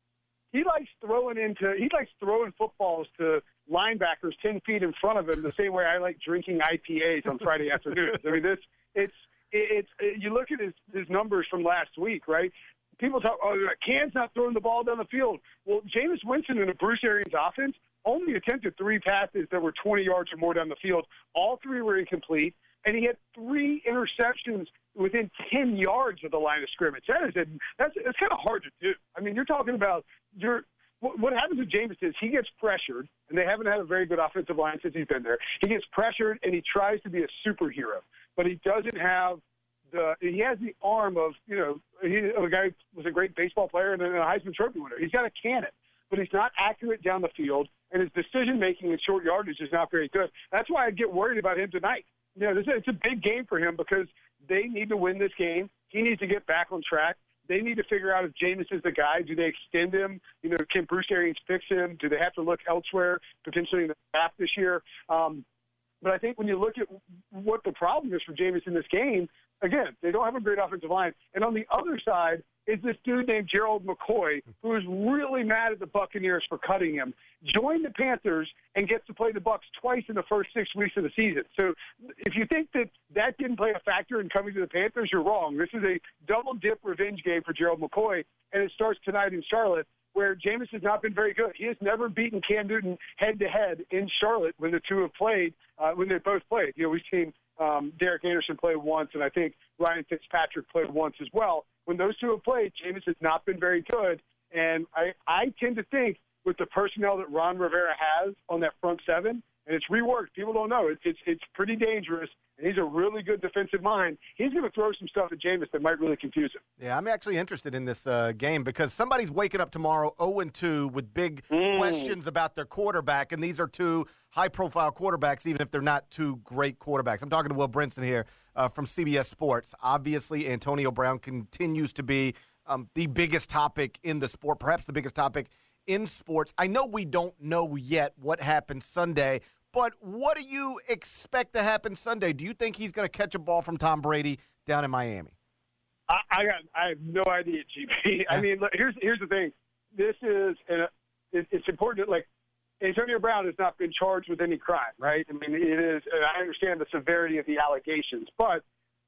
Speaker 27: he likes throwing into he likes throwing footballs to linebackers ten feet in front of him the same way I like drinking I P As on Friday afternoons. I mean, this it's it's it, you look at his his numbers from last week, right? People talk, oh, Cam's not throwing the ball down the field. Well, Jameis Winston in a Bruce Arians offense only attempted three passes that were twenty yards or more down the field. All three were incomplete, and he had three interceptions within ten yards of the line of scrimmage. That is a, that's it's kind of hard to do. I mean, you're talking about you're. What happens with Jameis is he gets pressured, and they haven't had a very good offensive line since he's been there. He gets pressured, and he tries to be a superhero, but he doesn't have the. He has the arm of you know he, a guy who was a great baseball player and a Heisman Trophy winner. He's got a cannon, but he's not accurate down the field, and his decision making in short yardage is not very good. That's why I get worried about him tonight. You know, this, it's a big game for him because they need to win this game. He needs to get back on track. They need to figure out if Jameis is the guy. Do they extend him? You know, can Bruce Arians fix him? Do they have to look elsewhere, potentially in the draft this year? Um, but I think when you look at what the problem is for Jameis in this game, again, they don't have a great offensive line. And on the other side is this dude named Gerald McCoy, who is really mad at the Buccaneers for cutting him, joined the Panthers and gets to play the Bucs twice in the first six weeks of the season. So if you think that that didn't play a factor in coming to the Panthers, you're wrong. This is a double-dip revenge game for Gerald McCoy, and it starts tonight in Charlotte, where Jameis has not been very good. He has never beaten Cam Newton head-to-head in Charlotte when the two have played, uh, when they both played. You know, we've seen um, Derek Anderson play once, and I think Ryan Fitzpatrick played once as well. When those two have played, Jameis has not been very good, and I, I tend to think with the personnel that Ron Rivera has on that front seven, and it's reworked. People don't know. It's, it's, it's pretty dangerous, and he's a really good defensive mind. He's going to throw some stuff at Jameis that might really confuse him.
Speaker 9: Yeah, I'm actually interested in this uh, game because somebody's waking up tomorrow oh and two with big mm. questions about their quarterback, and these are two high-profile quarterbacks, even if they're not two great quarterbacks. I'm talking to Will Brinson here uh, from C B S Sports. Obviously, Antonio Brown continues to be um, the biggest topic in the sport, perhaps the biggest topic in sports. I know we don't know yet what happened Sunday, but what do you expect to happen Sunday? Do you think he's going to catch a ball from Tom Brady down in Miami?
Speaker 27: I, I got. I have no idea, G P. I mean, look, here's here's the thing. This is and it, it's important. That, like Antonio Brown has not been charged with any crime, right? I mean, it is. And I understand the severity of the allegations, but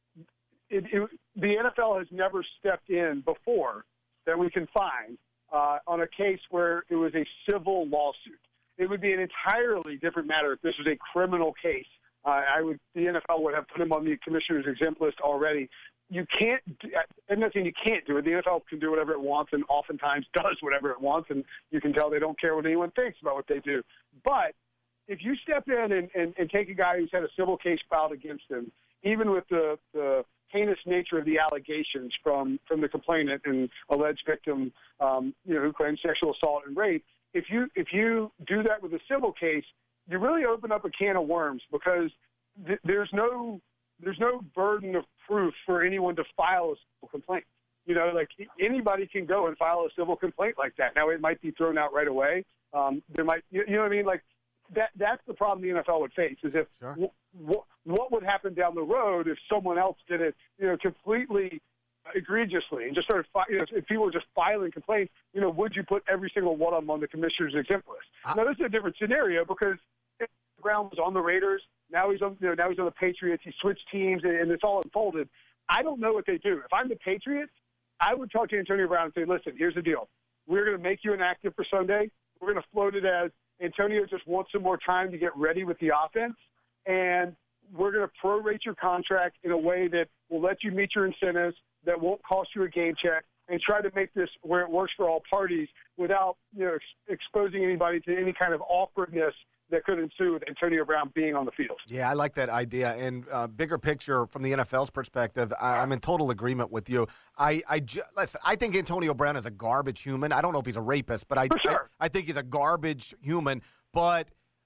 Speaker 27: it, it, the N F L has never stepped in before that we can find uh, on a case where it was a civil lawsuit. It would be an entirely different matter if this was a criminal case. Uh, I would, the N F L would have put him on the commissioner's exempt list already. You can't, I'm not saying you can't do it. The N F L can do whatever it wants and oftentimes does whatever it wants, and you can tell they don't care what anyone thinks about what they do. But if you step in and, and, and take a guy who's had a civil case filed against him, even with the, the heinous nature of the allegations from, from the complainant and alleged victim, um, you know, who claims sexual assault and rape, if you if you do that with a civil case, you really open up a can of worms because th- there's no there's no burden of proof for anyone to file a civil complaint. You know, like anybody can go and file a civil complaint like that. Now it might be thrown out right away. Um, there might, you, you know what I mean? Like that that's the problem the N F L would face is if sure. w- w- what would happen down the road if someone else did it, you know, completely egregiously and just started, fi- you know, if people were just filing complaints, you know, would you put every single one of them on the commissioner's exempt list? Uh, now, this is a different scenario because Brown was on the Raiders. Now he's on, you know, now he's on the Patriots. He switched teams, and, and it's all unfolded. I don't know what they do. If I'm the Patriots, I would talk to Antonio Brown and say, listen, here's the deal. We're going to make you inactive for Sunday. We're going to float it as Antonio just wants some more time to get ready with the offense, and we're going to prorate your contract in a way that will let you meet your incentives, that won't cost you a game check, and try to make this where it works for all parties without, you know, ex- exposing anybody to any kind of awkwardness that could ensue with Antonio Brown being on the field.
Speaker 9: Yeah, I like that idea. And uh, bigger picture from the N F L's perspective, I, I'm in total agreement with you. I I, ju- listen, I think Antonio Brown is a garbage human. I don't know if he's a rapist, but I,
Speaker 27: For sure.
Speaker 9: I, I think he's a garbage human. But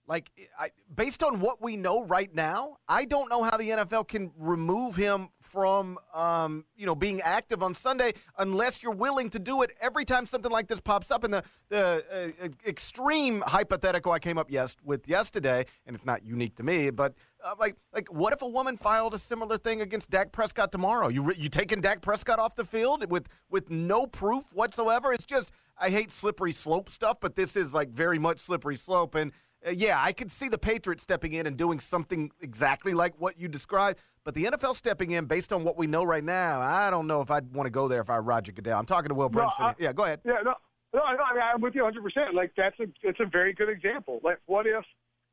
Speaker 9: Like, I, based on what we know right now, I don't know how the N F L can remove him from, um, you know, being active on Sunday unless you're willing to do it every time something like this pops up. And the the uh, extreme hypothetical I came up yes with yesterday, and it's not unique to me, but uh, like, like what if a woman filed a similar thing against Dak Prescott tomorrow? You re- you taking Dak Prescott off the field with with no proof whatsoever? It's just, I hate slippery slope stuff, but this is like very much slippery slope. And Uh, yeah, I could see the Patriots stepping in and doing something exactly like what you described, but the N F L stepping in based on what we know right now, I don't know if I'd want to go there if I were Roger Goodell. I'm talking to Will Brinson.
Speaker 27: No, I,
Speaker 9: yeah, go ahead.
Speaker 27: Yeah, no, no, no I mean, I'm with you one hundred percent. Like, that's a, it's a very good example. Like, what if,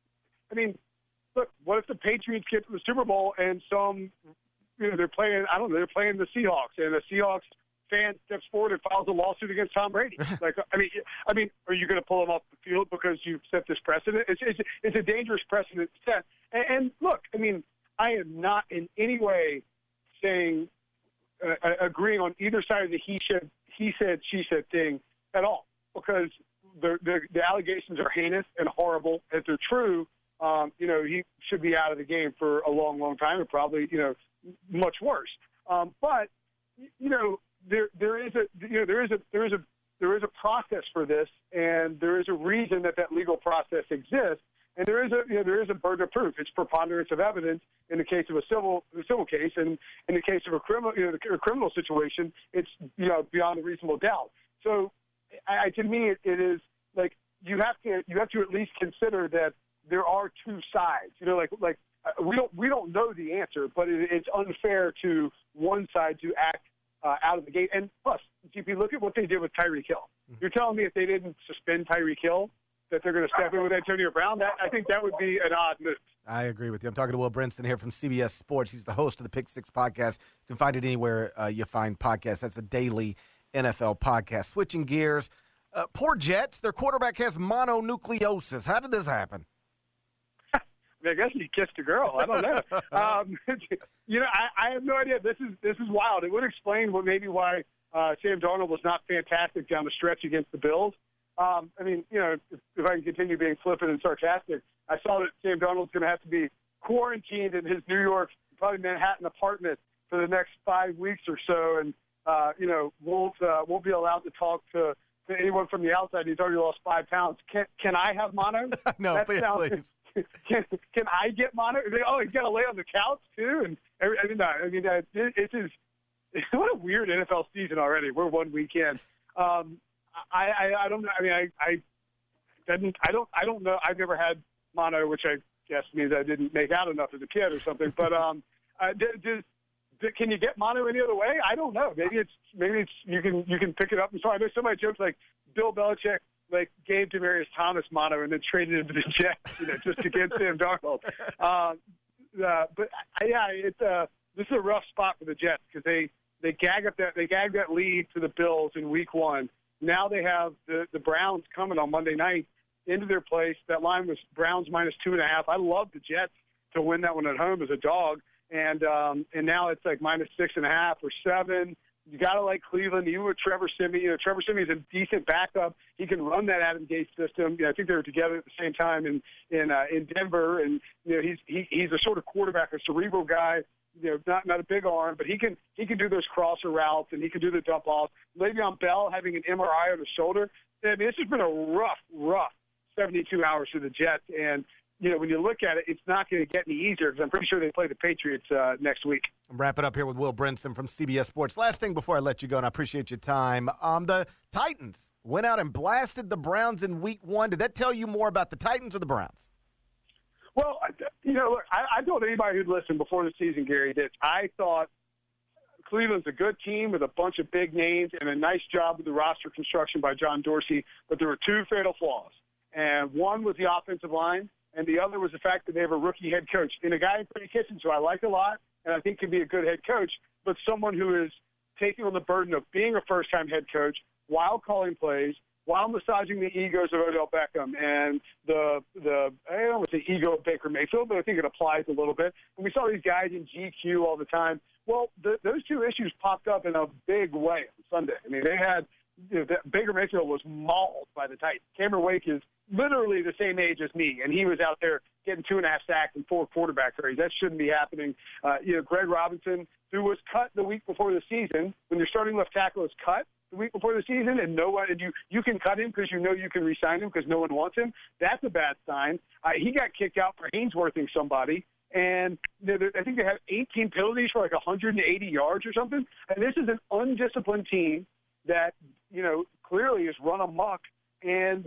Speaker 27: I mean, look, what if the Patriots get to the Super Bowl and some, you know, they're playing, I don't know, they're playing the Seahawks, and the Seahawks fan steps forward and files a lawsuit against Tom Brady. Like, I mean, I mean, are you going to pull him off the field because you've set this precedent? It's it's, it's a dangerous precedent set. And, and look, I mean, I am not in any way saying uh, agreeing on either side of the he said he said she said thing at all, because the the, the allegations are heinous and horrible. If they're true, um, you know, he should be out of the game for a long, long time, and probably, you know, much worse. Um, but you know. There, there is a, you know, there is a, there is a, there is a process for this, and there is a reason that that legal process exists, and there is a, you know, there is a burden of proof. It's preponderance of evidence in the case of a civil, a civil case, and in the case of a criminal, you know, a criminal situation, it's, you know, beyond a reasonable doubt. So, I, to me, it, it is like you have to, you have to at least consider that there are two sides. You know, like, like uh, we don't, we don't know the answer, but it, it's unfair to one side to act Uh, out of the gate. And plus, G P, look at what they did with Tyreek Hill. You're telling me if they didn't suspend Tyreek Hill that they're going to step in with Antonio Brown? That, I think that would be an odd move.
Speaker 9: I agree with you. I'm talking to Will Brinson here from C B S Sports. He's the host of the Pick Six podcast. You can find it anywhere uh, you find podcasts. That's a daily N F L podcast. Switching gears, uh, poor Jets. Their quarterback has mononucleosis. How did this happen?
Speaker 27: I guess he kissed a girl. I don't know. um, you know, I, I have no idea. This is this is wild. It would explain what maybe why uh, Sam Darnold was not fantastic down the stretch against the Bills. Um, I mean, you know, if, if I can continue being flippant and sarcastic, I saw that Sam Darnold's going to have to be quarantined in his New York, probably Manhattan apartment for the next five weeks or so, and uh, you know, won't uh, won't be allowed to talk to, to anyone from the outside. He's already lost five pounds. Can can I have mono?
Speaker 9: no,
Speaker 27: that
Speaker 9: please.
Speaker 27: sounds,
Speaker 9: please.
Speaker 27: Can, can I get mono? Oh, he's got to lay on the couch too, and every, I mean, no, I mean, uh, it, it is what a weird N F L season already. We're one weekend. Um, I, I, I don't know. I mean, I, I didn't. I don't. I don't know. I've never had mono, which I guess means I didn't make out enough as a kid or something. But um, uh, does, can you get mono any other way? I don't know. Maybe it's maybe it's you can you can pick it up. And so I know somebody jokes like Bill Belichick like gave Demaryius Thomas mono and then traded him to the Jets, you know, just to get Sam Darnold. Uh, uh, but uh, yeah, it's uh, this is a rough spot for the Jets because they they gag up that they gagged that lead to the Bills in Week One. Now they have the the Browns coming on Monday night into their place. That line was Browns minus two and a half. I love the Jets to win that one at home as a dog, and um, and now it's like minus six and a half or seven. You got to like Cleveland, even with Trevor Siemian. You know, Trevor Siemian is a decent backup. He can run that Adam Gase system. You know, I think they were together at the same time in in uh, in Denver, and you know he's he, he's a sort of quarterback, a cerebral guy. You know, not not a big arm, but he can he can do those crosser routes and he can do the dump offs. Le'Veon Bell having an M R I on his shoulder. I mean, this has been a rough, rough seventy-two hours for the Jets, and you know, when you look at it, it's not going to get any easier because I'm pretty sure they play the Patriots uh, next week.
Speaker 9: I'm wrapping up here with Will Brinson from C B S Sports. Last thing before I let you go, and I appreciate your time. Um, the Titans went out and blasted the Browns in Week One. Did that tell you more about the Titans or the Browns?
Speaker 27: Well, you know, look, I, I told anybody who'd listened before the season, Gary, that I thought Cleveland's a good team with a bunch of big names and a nice job with the roster construction by John Dorsey, but there were two fatal flaws. And one was the offensive line, and the other was the fact that they have a rookie head coach and a guy in Freddie Kitchens, who I like a lot and I think can be a good head coach, but someone who is taking on the burden of being a first-time head coach while calling plays, while massaging the egos of Odell Beckham and the, the I don't know if it's the ego of Baker Mayfield, but I think it applies a little bit. And we saw these guys in G Q all the time. Well, the, those two issues popped up in a big way on Sunday. I mean, they had you know, that Baker Mayfield was mauled by the Titans. Cameron Wake is literally the same age as me, and he was out there getting two and a half sacks and four quarterback carries. That shouldn't be happening. Uh, you know, Greg Robinson, who was cut the week before the season, when your starting left tackle is cut the week before the season, and no one, and you you can cut him because you know you can re-sign him because no one wants him. That's a bad sign. Uh, he got kicked out for Hainsworthing somebody. And I think they have eighteen penalties for like one hundred eighty yards or something. And this is an undisciplined team that, you know, clearly is run amok, and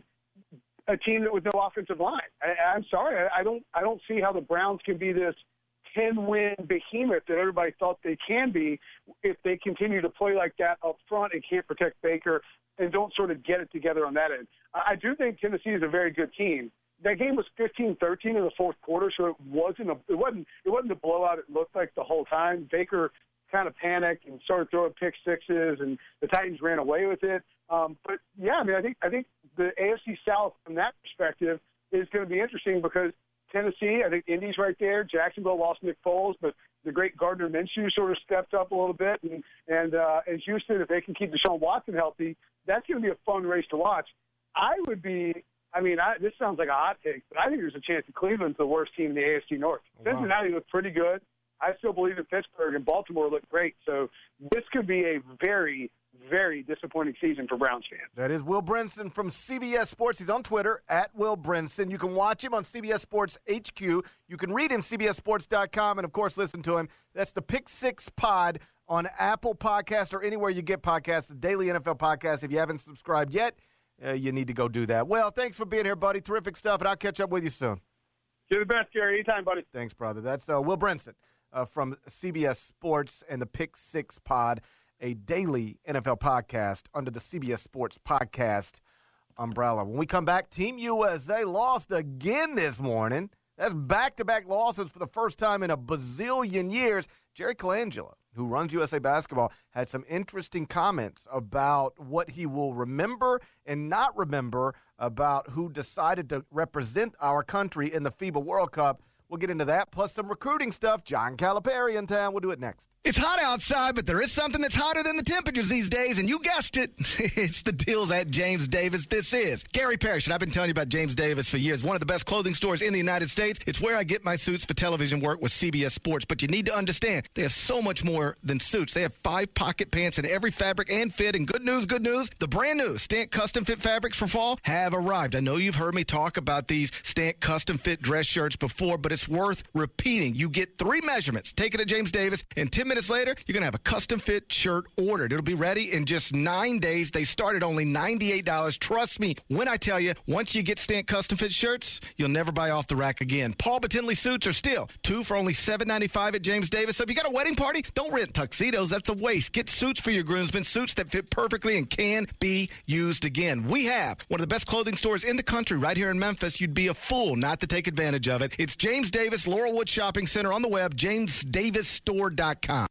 Speaker 27: a team that with no offensive line. I, I'm sorry, I don't, I don't see how the Browns can be this ten-win behemoth that everybody thought they can be if they continue to play like that up front and can't protect Baker and don't sort of get it together on that end. I do think Tennessee is a very good team. That game was fifteen thirteen in the fourth quarter, so it wasn't a it wasn't it wasn't a blowout. It looked like the whole time. Baker kind of panicked and started throwing pick sixes, and the Titans ran away with it. Um, but yeah, I mean, I think I think the A F C South from that perspective is going to be interesting because Tennessee, I think Indy's right there. Jacksonville lost Nick Foles, but the great Gardner Minshew sort of stepped up a little bit, and and uh, and Houston, if they can keep Deshaun Watson healthy, that's going to be a fun race to watch. I would be. I mean, I, this sounds like a hot take, but I think there's a chance that Cleveland's the worst team in the A F C North. Wow. Cincinnati looked pretty good. I still believe in Pittsburgh, and Baltimore looked great. So this could be a very, very disappointing season for Browns fans.
Speaker 9: That is Will Brinson from C B S Sports. He's on Twitter, at Will Brinson. You can watch him on C B S Sports H Q. You can read him, C B S Sports dot com, and, of course, listen to him. That's the Pick Six Pod on Apple Podcast or anywhere you get podcasts, the Daily N F L Podcast. If you haven't subscribed yet, Uh, you need to go do that. Well, thanks for being here, buddy. Terrific stuff, and I'll catch up with you soon.
Speaker 27: You're the best, Gary. Anytime, buddy.
Speaker 9: Thanks, brother. That's uh, Will Brinson uh, from C B S Sports and the Pick Six Pod, a daily N F L podcast under the C B S Sports Podcast umbrella. When we come back, Team U S A lost again this morning. That's back-to-back losses for the first time in a bazillion years. Jerry Colangelo, who runs U S A Basketball, had some interesting comments about what he will remember and not remember about who decided to represent our country in the FIBA World Cup. We'll get into that, plus some recruiting stuff. John Calipari in town. We'll do it next.
Speaker 1: It's hot outside, but there is something that's hotter than the temperatures these days, and you guessed it. It's the deals at James Davis. This is Gary Parrish, and I've been telling you about James Davis for years. One of the best clothing stores in the United States. It's where I get my suits for television work with C B S Sports. But you need to understand, they have so much more than suits. They have five pocket pants in every fabric and fit. And good news, good news, the brand new Stant Custom Fit fabrics for fall have arrived. I know you've heard me talk about these Stant Custom Fit dress shirts before, but it's worth repeating. You get three measurements. Take it at James Davis, and ten minutes later, you're going to have a custom fit shirt ordered. It'll be ready in just nine days. They start at only ninety-eight dollars. Trust me when I tell you, once you get Stant Custom Fit shirts, you'll never buy off the rack again. Paul Batinley suits are still two for only seven ninety-five at James Davis. So if you got a wedding party, don't rent tuxedos. That's a waste. Get suits for your groomsmen, suits that fit perfectly and can be used again. We have one of the best clothing stores in the country right here in Memphis. You'd be a fool not to take advantage of it. It's James Davis, Laurelwood Shopping Center on the web, james davis store dot com.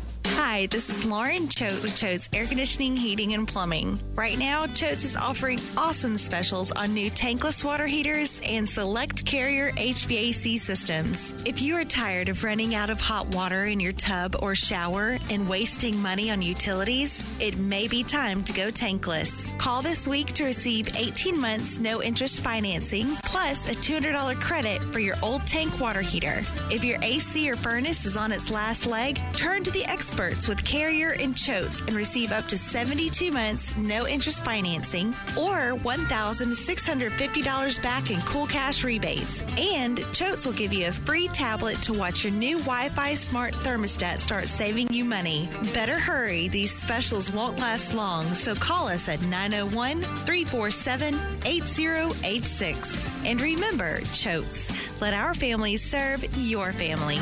Speaker 2: Hi, this is Lauren Choate with Choate's Air Conditioning, Heating, and Plumbing. Right now, Choate's is offering awesome specials on new tankless water heaters and select Carrier H V A C systems. If you are tired of running out of hot water in your tub or shower and wasting money on utilities, it may be time to go tankless. Call this week to receive eighteen months no-interest financing plus a two hundred dollars credit for your old tank water heater. If your A C or furnace is on its last leg, turn to the experts with Carrier and Choates and receive up to seventy-two months no-interest financing or one thousand six hundred fifty dollars back in cool cash rebates. And Choates will give you a free tablet to watch your new Wi-Fi smart thermostat start saving you money. Better hurry. These specials won't last long, so call us at nine oh one, three four seven, eight oh eight six. And remember, Choates, let our family serve your family.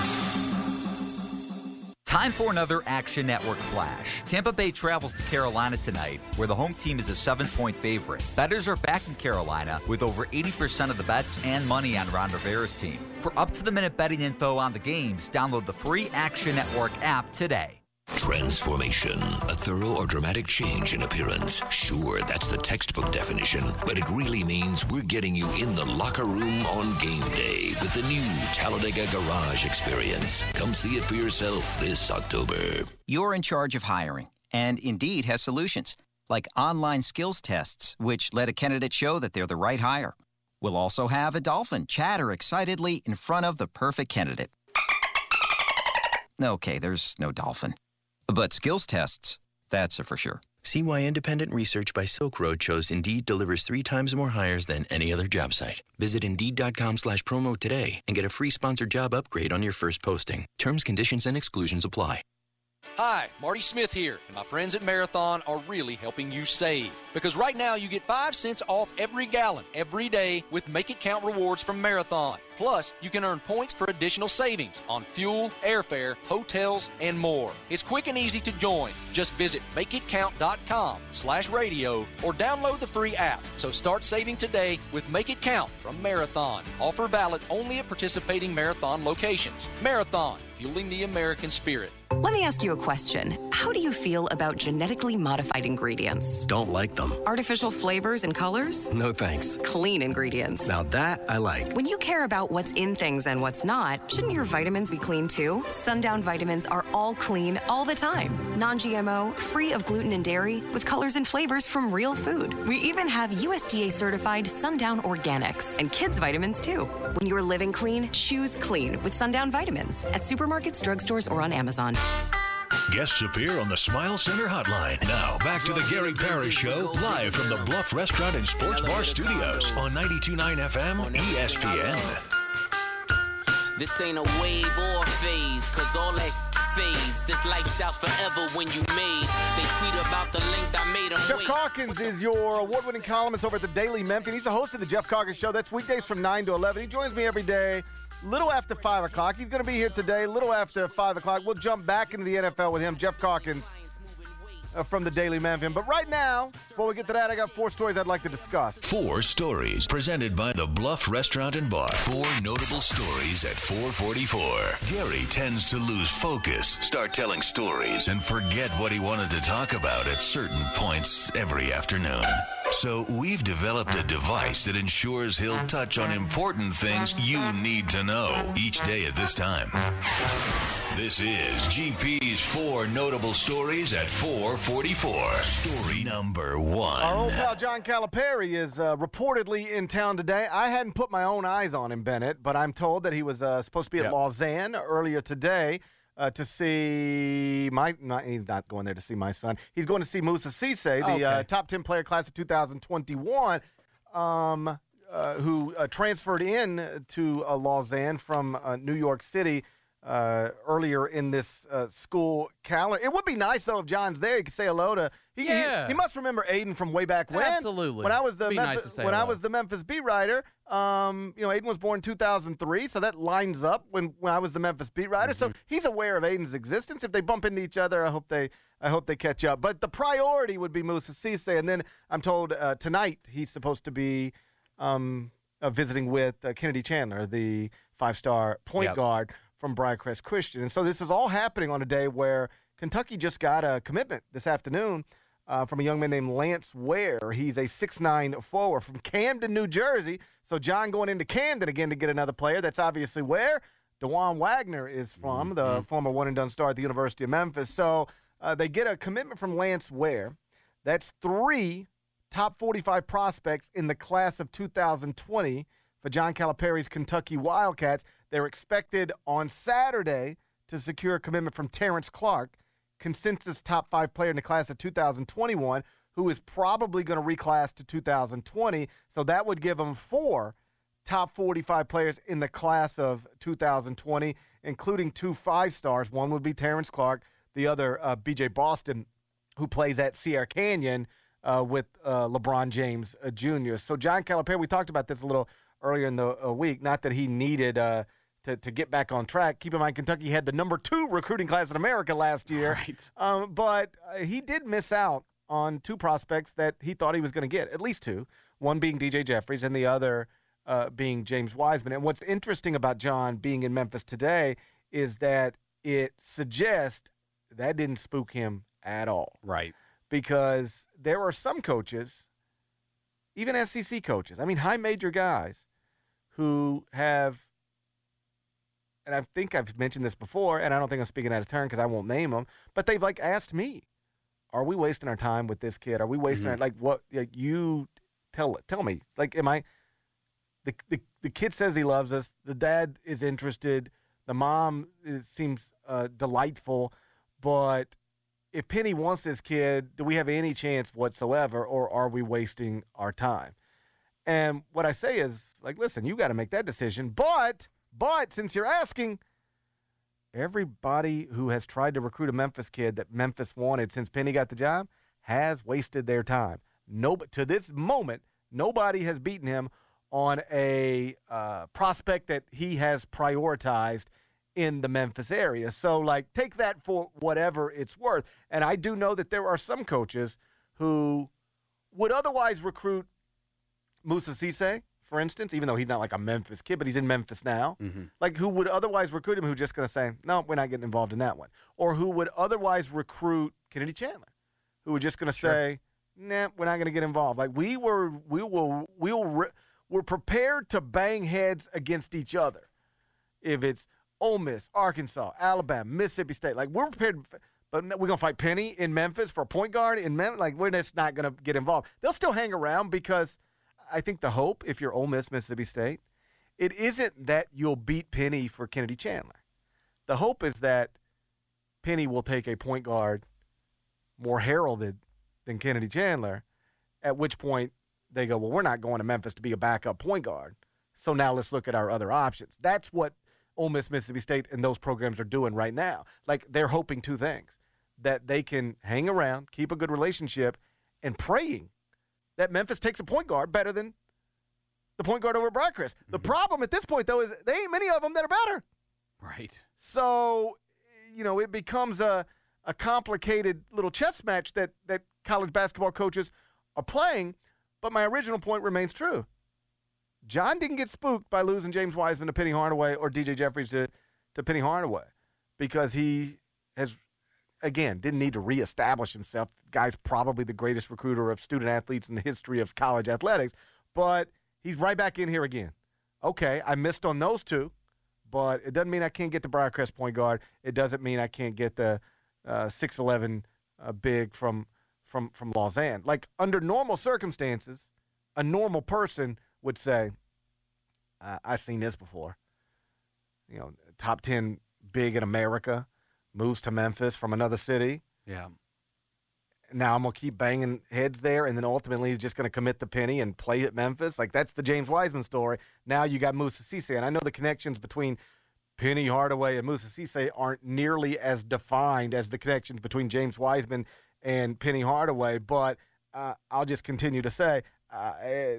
Speaker 3: Time for another Action Network Flash. Tampa Bay travels to Carolina tonight, where the home team is a seven-point favorite. Bettors are back in Carolina with over eighty percent of the bets and money on Ron Rivera's team. For up-to-the-minute betting info on the games, download the free Action Network app today.
Speaker 8: Transformation, a thorough or dramatic change in appearance. Sure, that's the textbook definition, but it really means we're getting you in the locker room on game day with the new Talladega Garage experience. Come see it for yourself this October.
Speaker 21: You're in charge of hiring, and Indeed has solutions. like online skills tests, which let a candidate show that they're the right hire. We'll also have a dolphin chatter excitedly in front of the perfect candidate. Okay, there's no dolphin. But skills tests, that's a for sure.
Speaker 23: See why independent research by Silk Road shows Indeed delivers three times more hires than any other job site. Visit Indeed.com slash promo today and get a free sponsored job upgrade on your first posting. Terms, conditions, and exclusions apply.
Speaker 4: Hi, Marty Smith here, and my friends at Marathon are really helping you save. Because right now you get five cents off every gallon every day with Make It Count rewards from Marathon. Plus, you can earn points for additional savings on fuel, airfare, hotels, and more. It's quick and easy to join. Just visit makeitcount.com slash radio or download the free app. So start saving today with Make It Count from Marathon. Offer valid only at participating Marathon locations. Marathon, fueling the American spirit.
Speaker 5: Let me ask you a question. How do you feel about genetically modified ingredients?
Speaker 6: Don't like them.
Speaker 5: Artificial flavors and colors?
Speaker 6: No thanks.
Speaker 5: Clean ingredients.
Speaker 6: Now that I like.
Speaker 5: When you care about what's in things and what's not, shouldn't your vitamins be clean too? Sundown vitamins are all clean all the time. Non-G M O, free of gluten and dairy, with colors and flavors from real food. We even have U S D A certified Sundown Organics and kids vitamins too. When you're living clean, choose clean with Sundown vitamins at supermarkets, drugstores, or on Amazon.
Speaker 8: Guests appear on the Smile Center hotline. Now, back to the Gary Parrish Show, live from the Bluff Restaurant and Sports Bar Studios on ninety-two point nine F M E S P N.
Speaker 7: This ain't a wave or a phase, cause all that fades. This lifestyle's forever when you made. They tweet about the length I made them
Speaker 9: Jeff
Speaker 7: wait.
Speaker 9: Calkins is your award-winning columnist over at the Daily Memphian. He's the host of the Jeff Calkins Show. That's weekdays from nine to eleven. He joins me every day, little after five o'clock. He's going to be here today, little after five o'clock. We'll jump back into the N F L with him, Jeff Calkins, uh, from the Daily Memphian. But right now, before we get to that, I got four stories I'd like to discuss.
Speaker 8: Four stories presented by the Bluff Restaurant and Bar. Four notable stories at four forty-four. Gary tends to lose focus, start telling stories, and forget what he wanted to talk about at certain points every afternoon. So we've developed a device that ensures he'll touch on important things you need to know each day at this time. This is G P's Four Notable Stories at four forty-four. Story number one.
Speaker 9: Our old pal John Calipari is uh, reportedly in town today. I hadn't put my own eyes on him, Bennett, but I'm told that he was uh, supposed to be at
Speaker 11: Yep.
Speaker 9: Lausanne earlier today uh, to see my, not, he's not going there to see my son. He's going to see Moussa Cisse, the
Speaker 11: Okay.
Speaker 9: uh, top ten player class of two thousand twenty-one, um, uh, who uh, transferred in to uh, Lausanne from uh, New York City uh, earlier in this uh, school calendar. It would be nice, though, if John's there. He could say hello to he, he-
Speaker 11: Yeah.
Speaker 9: he, must remember Aiden from way back when.
Speaker 11: Absolutely.
Speaker 9: When I was the
Speaker 11: It'd be nice
Speaker 9: Memphis,
Speaker 11: to say
Speaker 9: when I
Speaker 11: hello.
Speaker 9: was the Memphis beat writer, um, you know, Aiden was born in two thousand three, so that lines up when, when I was the Memphis beat writer.
Speaker 11: Mm-hmm.
Speaker 9: So he's aware of Aiden's existence. If they bump into each other, I hope they I hope they catch up. But the priority would be Moussa Cisse, and then I'm told uh, tonight he's supposed to be um, uh, visiting with uh, Kennedy Chandler, the five-star point
Speaker 11: Yep.
Speaker 9: guard from Briarcrest Christian. And so this is all happening on a day where Kentucky just got a commitment this afternoon uh, from a young man named Lance Ware. He's a six nine forward from Camden, New Jersey. So John going into Camden again to get another player. That's obviously where DeJuan Wagner is from, the former one-and-done star at the University of Memphis. So uh, they get a commitment from Lance Ware. That's three top forty-five prospects in the class of two thousand twenty for John Calipari's Kentucky Wildcats. They're expected on Saturday to secure a commitment from Terrence Clark, consensus top five player in the class of two thousand twenty-one, who is probably going to reclass to two thousand twenty. So that would give them four top forty-five players in the class of two thousand twenty, including two five-stars. One would be Terrence Clark, the other uh, B J Boston, who plays at Sierra Canyon uh, with uh, LeBron James uh, Junior So John Calipari, we talked about this a little earlier in the uh, week, not that he needed uh, to, to get back on track. Keep in mind, Kentucky had the number two recruiting class in America last year.
Speaker 11: Right.
Speaker 9: Um, but uh, he did miss out on two prospects that he thought he was going to get, at least two, one being D J Jeffries and the other uh, being James Wiseman. And what's interesting about John being in Memphis today is that it suggests that didn't spook him at all.
Speaker 11: Right.
Speaker 9: Because there are some coaches, even S E C coaches, I mean, high major guys who have, and I think I've mentioned this before, and I don't think I'm speaking out of turn because I won't name them, but they've like asked me, are we wasting our time with this kid? Are we wasting
Speaker 6: Mhm.
Speaker 9: our, like, what, like, you tell tell me. Like, am I, the, the, the kid says he loves us. The dad is interested. The mom is, seems uh, delightful. But if Penny wants this kid, do we have any chance whatsoever, or are we wasting our time? And what I say is, like, listen, you got to make that decision. But, but since you're asking, everybody who has tried to recruit a Memphis kid that Memphis wanted since Penny got the job has wasted their time. No, to this moment, nobody has beaten him on a uh, prospect that he has prioritized in the Memphis area. So, like, take that for whatever it's worth. And I do know that there are some coaches who would otherwise recruit Moussa Cisse, for instance, even though he's not like a Memphis kid, but he's in Memphis now,
Speaker 6: Mm-hmm.
Speaker 9: like who would otherwise recruit him who's just going to say, no, we're not getting involved in that one. Or who would otherwise recruit Kennedy Chandler, who were just going to
Speaker 6: Sure.
Speaker 9: say, nah, we're not going to get involved. Like we were, we will, we will, re- we're prepared to bang heads against each other. If it's Ole Miss, Arkansas, Alabama, Mississippi State, like we're prepared, but we're going to fight Penny in Memphis for a point guard in Memphis. Like we're just not going to get involved. They'll still hang around because I think the hope, if you're Ole Miss, Mississippi State, it isn't that you'll beat Penny for Kennedy Chandler. The hope is that Penny will take a point guard more heralded than Kennedy Chandler, at which point they go, well, we're not going to Memphis to be a backup point guard, so now let's look at our other options. That's what Ole Miss, Mississippi State, and those programs are doing right now. Like, they're hoping two things, that they can hang around, keep a good relationship, and praying that Memphis takes a point guard better than the point guard over at Briarcrest. The problem at this point, though, is there ain't many of them that are better.
Speaker 6: Right.
Speaker 9: So, you know, it becomes a, a complicated little chess match that, that college basketball coaches are playing. But my original point remains true. John didn't get spooked by losing James Wiseman to Penny Hardaway or D J Jeffries to, to Penny Hardaway because he has, again, didn't need to reestablish himself. The guy's probably the greatest recruiter of student athletes in the history of college athletics, but he's right back in here again. Okay, I missed on those two, but it doesn't mean I can't get the Briarcrest point guard. It doesn't mean I can't get the uh, six eleven uh, big from from from Lausanne. Like, under normal circumstances, a normal person would say, uh, I've seen this before. You know, top ten big in America moves to Memphis from another city.
Speaker 6: Yeah.
Speaker 9: Now I'm going to keep banging heads there, and then ultimately he's just going to commit the Penny and play at Memphis. Like, that's the James Wiseman story. Now you got Moussa Cisse, and I know the connections between Penny Hardaway and Moussa Cisse aren't nearly as defined as the connections between James Wiseman and Penny Hardaway, but uh, I'll just continue to say uh,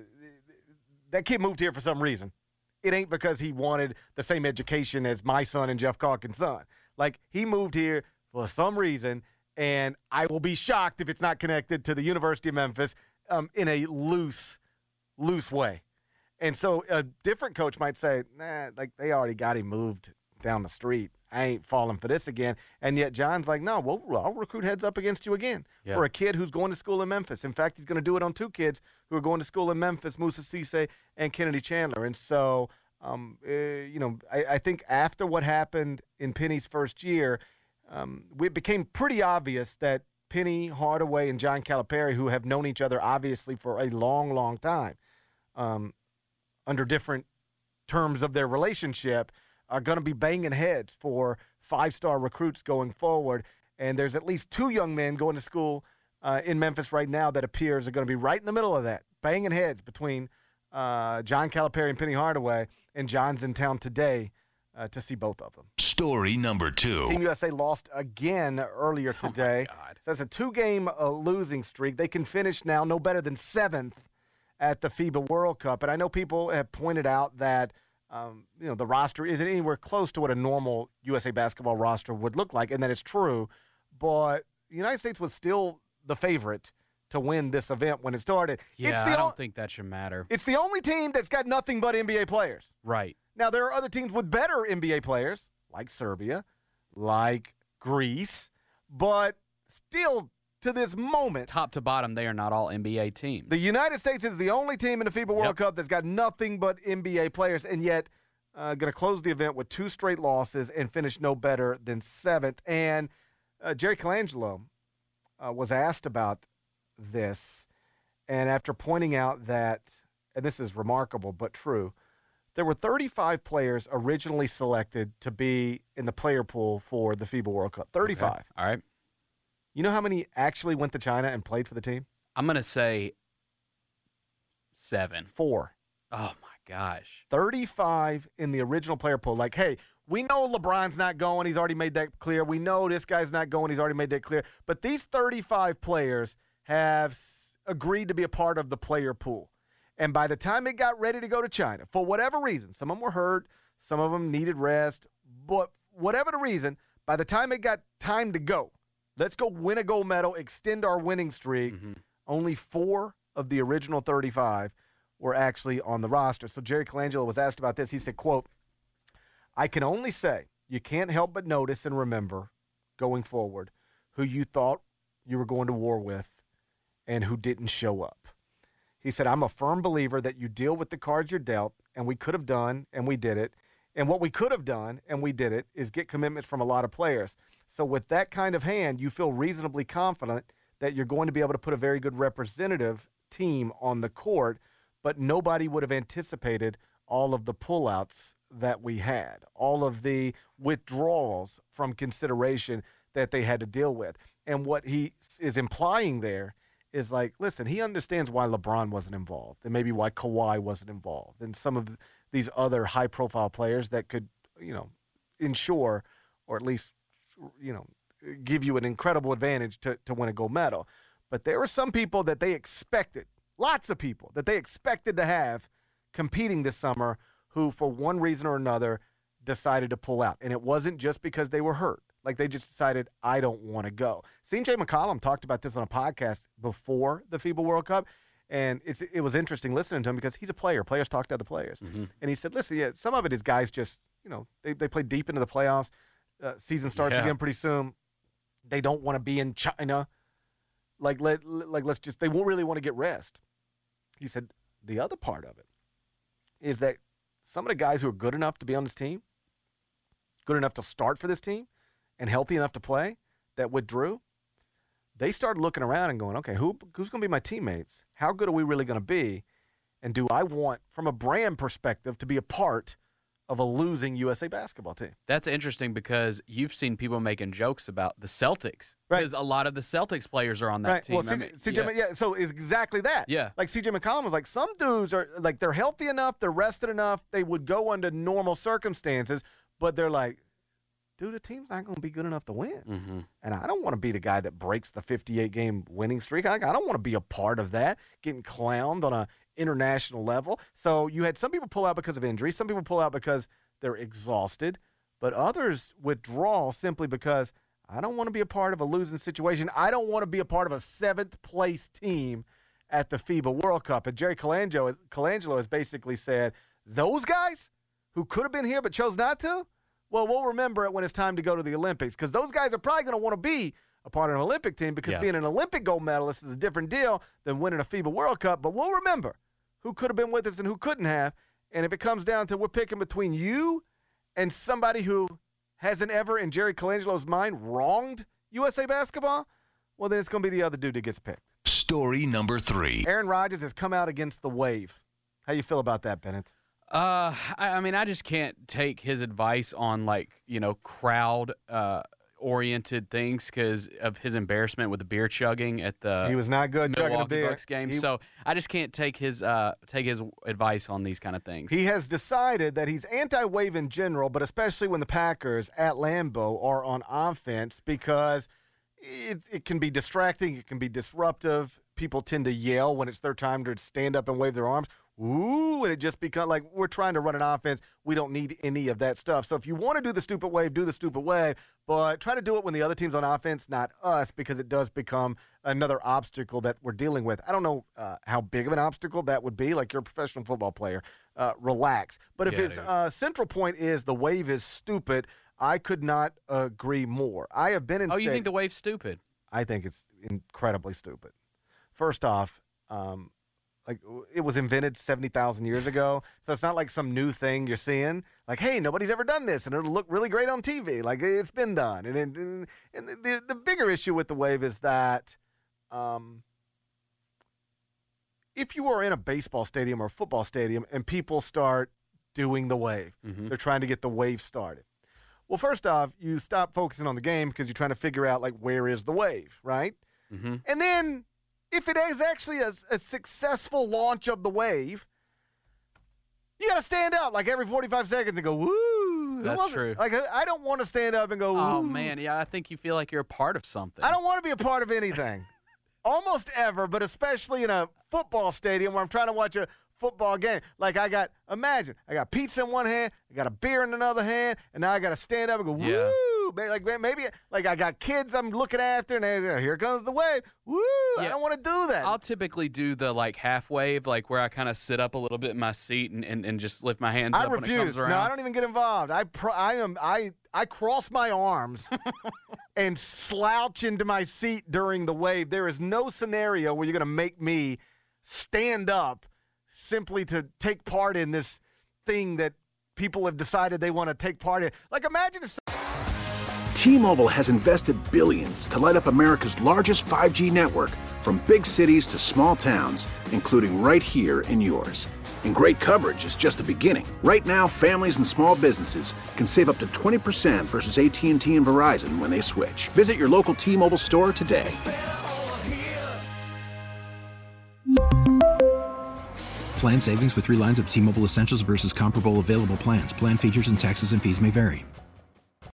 Speaker 9: that kid moved here for some reason. It ain't because he wanted the same education as my son and Jeff Calkins' son. Like, he moved here for some reason, and I will be shocked if it's not connected to the University of Memphis um, in a loose, loose way. And so a different coach might say, nah, like they already got him moved down the street. I ain't falling for this again. And yet John's like, no, we'll, I'll recruit heads up against you again
Speaker 6: Yeah.
Speaker 9: for a kid who's going to school in Memphis. In fact, he's going to do it on two kids who are going to school in Memphis, Moussa Cisse and Kennedy Chandler. And so, um, uh, you know, I, I think after what happened in Penny's first year, um, it became pretty obvious that Penny Hardaway and John Calipari, who have known each other obviously for a long, long time, um, under different terms of their relationship, are going to be banging heads for five-star recruits going forward. And there's at least two young men going to school uh, in Memphis right now that appears are going to be right in the middle of that, banging heads between uh, John Calipari and Penny Hardaway, and John's in town today uh, to see both of them.
Speaker 8: Story number two.
Speaker 9: Team U S A lost again earlier today.
Speaker 6: Oh, my God.
Speaker 9: So that's a two-game uh, losing streak. They can finish now no better than seventh at the FIBA World Cup. And I know people have pointed out that um, you know the roster isn't anywhere close to what a normal U S A basketball roster would look like, and that it's true. But the United States was still the favorite to win this event when it started.
Speaker 6: Yeah,
Speaker 9: it's the
Speaker 6: I don't
Speaker 9: o-
Speaker 6: think that should matter.
Speaker 9: It's the only team that's got nothing but N B A players.
Speaker 6: Right.
Speaker 9: Now, there are other teams with better N B A players, like Serbia, like Greece, but still, to this moment,
Speaker 6: Top to bottom, they are not all N B A teams.
Speaker 9: the United States is the only team in the FIBA World
Speaker 6: Yep.
Speaker 9: Cup that's got nothing but N B A players, and yet uh, going to close the event with two straight losses and finish no better than seventh. And uh, Jerry Colangelo, uh, was asked about this, and after pointing out that, and this is remarkable but true, there were thirty-five players originally selected to be in the player pool for the FIBA World Cup. thirty-five.
Speaker 6: Okay. All right.
Speaker 9: You know how many actually went to China and played for the team?
Speaker 6: I'm going to say seven.
Speaker 9: Four.
Speaker 6: Oh, my gosh.
Speaker 9: thirty-five in the original player pool. Like, hey, we know LeBron's not going. He's already made that clear. We know this guy's not going. He's already made that clear. But these thirty-five players have s- agreed to be a part of the player pool. And by the time it got ready to go to China, for whatever reason, some of them were hurt, some of them needed rest, but whatever the reason, by the time it got time to go, let's go win a gold medal, extend our winning streak, mm-hmm. only four of the original thirty-five were actually on the roster. So Jerry Colangelo was asked about this. He said, quote, I can only say you can't help but notice and remember going forward who you thought you were going to war with and who didn't show up. He said, I'm a firm believer that you deal with the cards you're dealt, and we could have done, and we did it. And what we could have done, and we did it, is get commitments from a lot of players. So with that kind of hand, you feel reasonably confident that you're going to be able to put a very good representative team on the court, but nobody would have anticipated all of the pullouts that we had, all of the withdrawals from consideration that they had to deal with. And what he is implying there is like, listen, he understands why LeBron wasn't involved and maybe why Kawhi wasn't involved and some of these other high-profile players that could, you know, ensure or at least, you know, give you an incredible advantage to, to win a gold medal. But there were some people that they expected, lots of people that they expected to have competing this summer who, for one reason or another, decided to pull out. And it wasn't just because they were hurt. Like, they just decided, I don't want to go. C J McCollum talked about this on a podcast before the FIBA World Cup, and it's it was interesting listening to him because he's a player. Players talk to other players. Mm-hmm. And he said, listen, yeah, some of it is guys just, you know, they, they play deep into the playoffs. Uh, season starts yeah. again pretty soon. They don't want to be in China. Like, let, like, let's just, they won't really want to get rest. He said, the other part of it is that some of the guys who are good enough to be on this team, good enough to start for this team, and healthy enough to play, that withdrew, they started looking around and going, okay, who who's going to be my teammates? How good are we really going to be? And do I want, from a brand perspective, to be a part of a losing U S A basketball team?
Speaker 6: That's interesting because you've seen people making jokes about the Celtics. Right. Because a lot of the Celtics players are on that
Speaker 9: right.
Speaker 6: team.
Speaker 9: Well, C J, I mean, C J yeah. yeah, so it's exactly that.
Speaker 6: Yeah.
Speaker 9: Like C J McCollum was like, some dudes are, like, they're healthy enough, they're rested enough, they would go under normal circumstances, but they're like, dude, the team's not going to be good enough to win. Mm-hmm. And I don't want to be the guy that breaks the fifty-eight game winning streak. I, I don't want to be a part of that, getting clowned on an international level. So you had some people pull out because of injury. Some people pull out because they're exhausted. But others withdraw simply because I don't want to be a part of a losing situation. I don't want to be a part of a seventh-place team at the FIBA World Cup. And Jerry Colangelo, Colangelo has basically said, those guys who could have been here but chose not to, well, we'll remember it when it's time to go to the Olympics because those guys are probably going to want to be a part of an Olympic team because yeah. being an Olympic gold medalist is a different deal than winning a FIBA World Cup. But we'll remember who could have been with us and who couldn't have. And if it comes down to we're picking between you and somebody who hasn't ever, in Jerry Colangelo's mind, wronged U S A basketball, well, then it's going to be the other dude that gets picked.
Speaker 8: Story number three.
Speaker 9: Aaron Rodgers has come out against the wave. How you feel about that, Bennett?
Speaker 6: Uh, I, I mean, I just can't take his advice on, like, you know, crowd uh, oriented things because of his embarrassment with the beer chugging at the
Speaker 9: he was not good
Speaker 6: Milwaukee Bucks game. He, so I just can't take his uh take his advice on these kind of things.
Speaker 9: He has decided that he's anti-wave in general, but especially when the Packers at Lambeau are on offense because it it can be distracting, it can be disruptive. People tend to yell when it's their time to stand up and wave their arms. Ooh, and it just becomes like we're trying to run an offense. We don't need any of that stuff. So if you want to do the stupid wave, do the stupid wave, but try to do it when the other team's on offense, not us, because it does become another obstacle that we're dealing with. I don't know uh, how big of an obstacle that would be. Like, you're a professional football player. Uh, relax. But if yeah, his uh, central point is the wave is stupid, I could not agree more. I have been in
Speaker 6: Oh,
Speaker 9: state,
Speaker 6: you think the wave's stupid?
Speaker 9: I think it's incredibly stupid. First off, um, like it was invented seventy thousand years ago. So it's not like some new thing you're seeing. Like, hey, nobody's ever done this, and it'll look really great on T V. Like, it's been done. And, and, and the, the bigger issue with the wave is that um, if you are in a baseball stadium or a football stadium and people start doing the wave,
Speaker 6: Mhm.
Speaker 9: they're trying to get the wave started. Well, first off, you stop focusing on the game because you're trying to figure out, like, where is the wave, right?
Speaker 6: Mm-hmm.
Speaker 9: And then if it is actually a, a successful launch of the wave, you got to stand up like every forty-five seconds and go, woo. Who
Speaker 6: That's
Speaker 9: wants it?
Speaker 6: true.
Speaker 9: Like, I don't want to stand up and go, woo.
Speaker 6: Oh, man. Yeah, I think you feel like you're a part of something.
Speaker 9: I don't want to be a part of anything. Almost ever, but especially in a football stadium where I'm trying to watch a football game. Like, I got, imagine, I got pizza in one hand, I got a beer in another hand, and now I got to stand up and go,
Speaker 6: Yeah.
Speaker 9: woo. Maybe, like, maybe, like, I got kids I'm looking after, and they, here comes the wave. Woo. I
Speaker 6: Yeah.
Speaker 9: don't want to do that.
Speaker 6: I'll typically do the, like, half wave, like, where I kind of sit up a little bit in my seat and, and, and just lift my hands
Speaker 9: I
Speaker 6: up when it
Speaker 9: refuse.
Speaker 6: comes around.
Speaker 9: No, I don't even get involved. I pr- I am I I cross my arms and slouch into my seat during the wave. There is no scenario where you're going to make me stand up simply to take part in this thing that people have decided they want to take part in. Like, imagine if
Speaker 11: T-Mobile has invested billions to light up America's largest five G network, from big cities to small towns, including right here in yours. And great coverage is just the beginning. Right now, families and small businesses can save up to twenty percent versus A T and T and Verizon when they switch. Visit your local T-Mobile store today.
Speaker 12: Plan savings with three lines of T-Mobile Essentials versus comparable available plans. Plan features and taxes and fees may vary.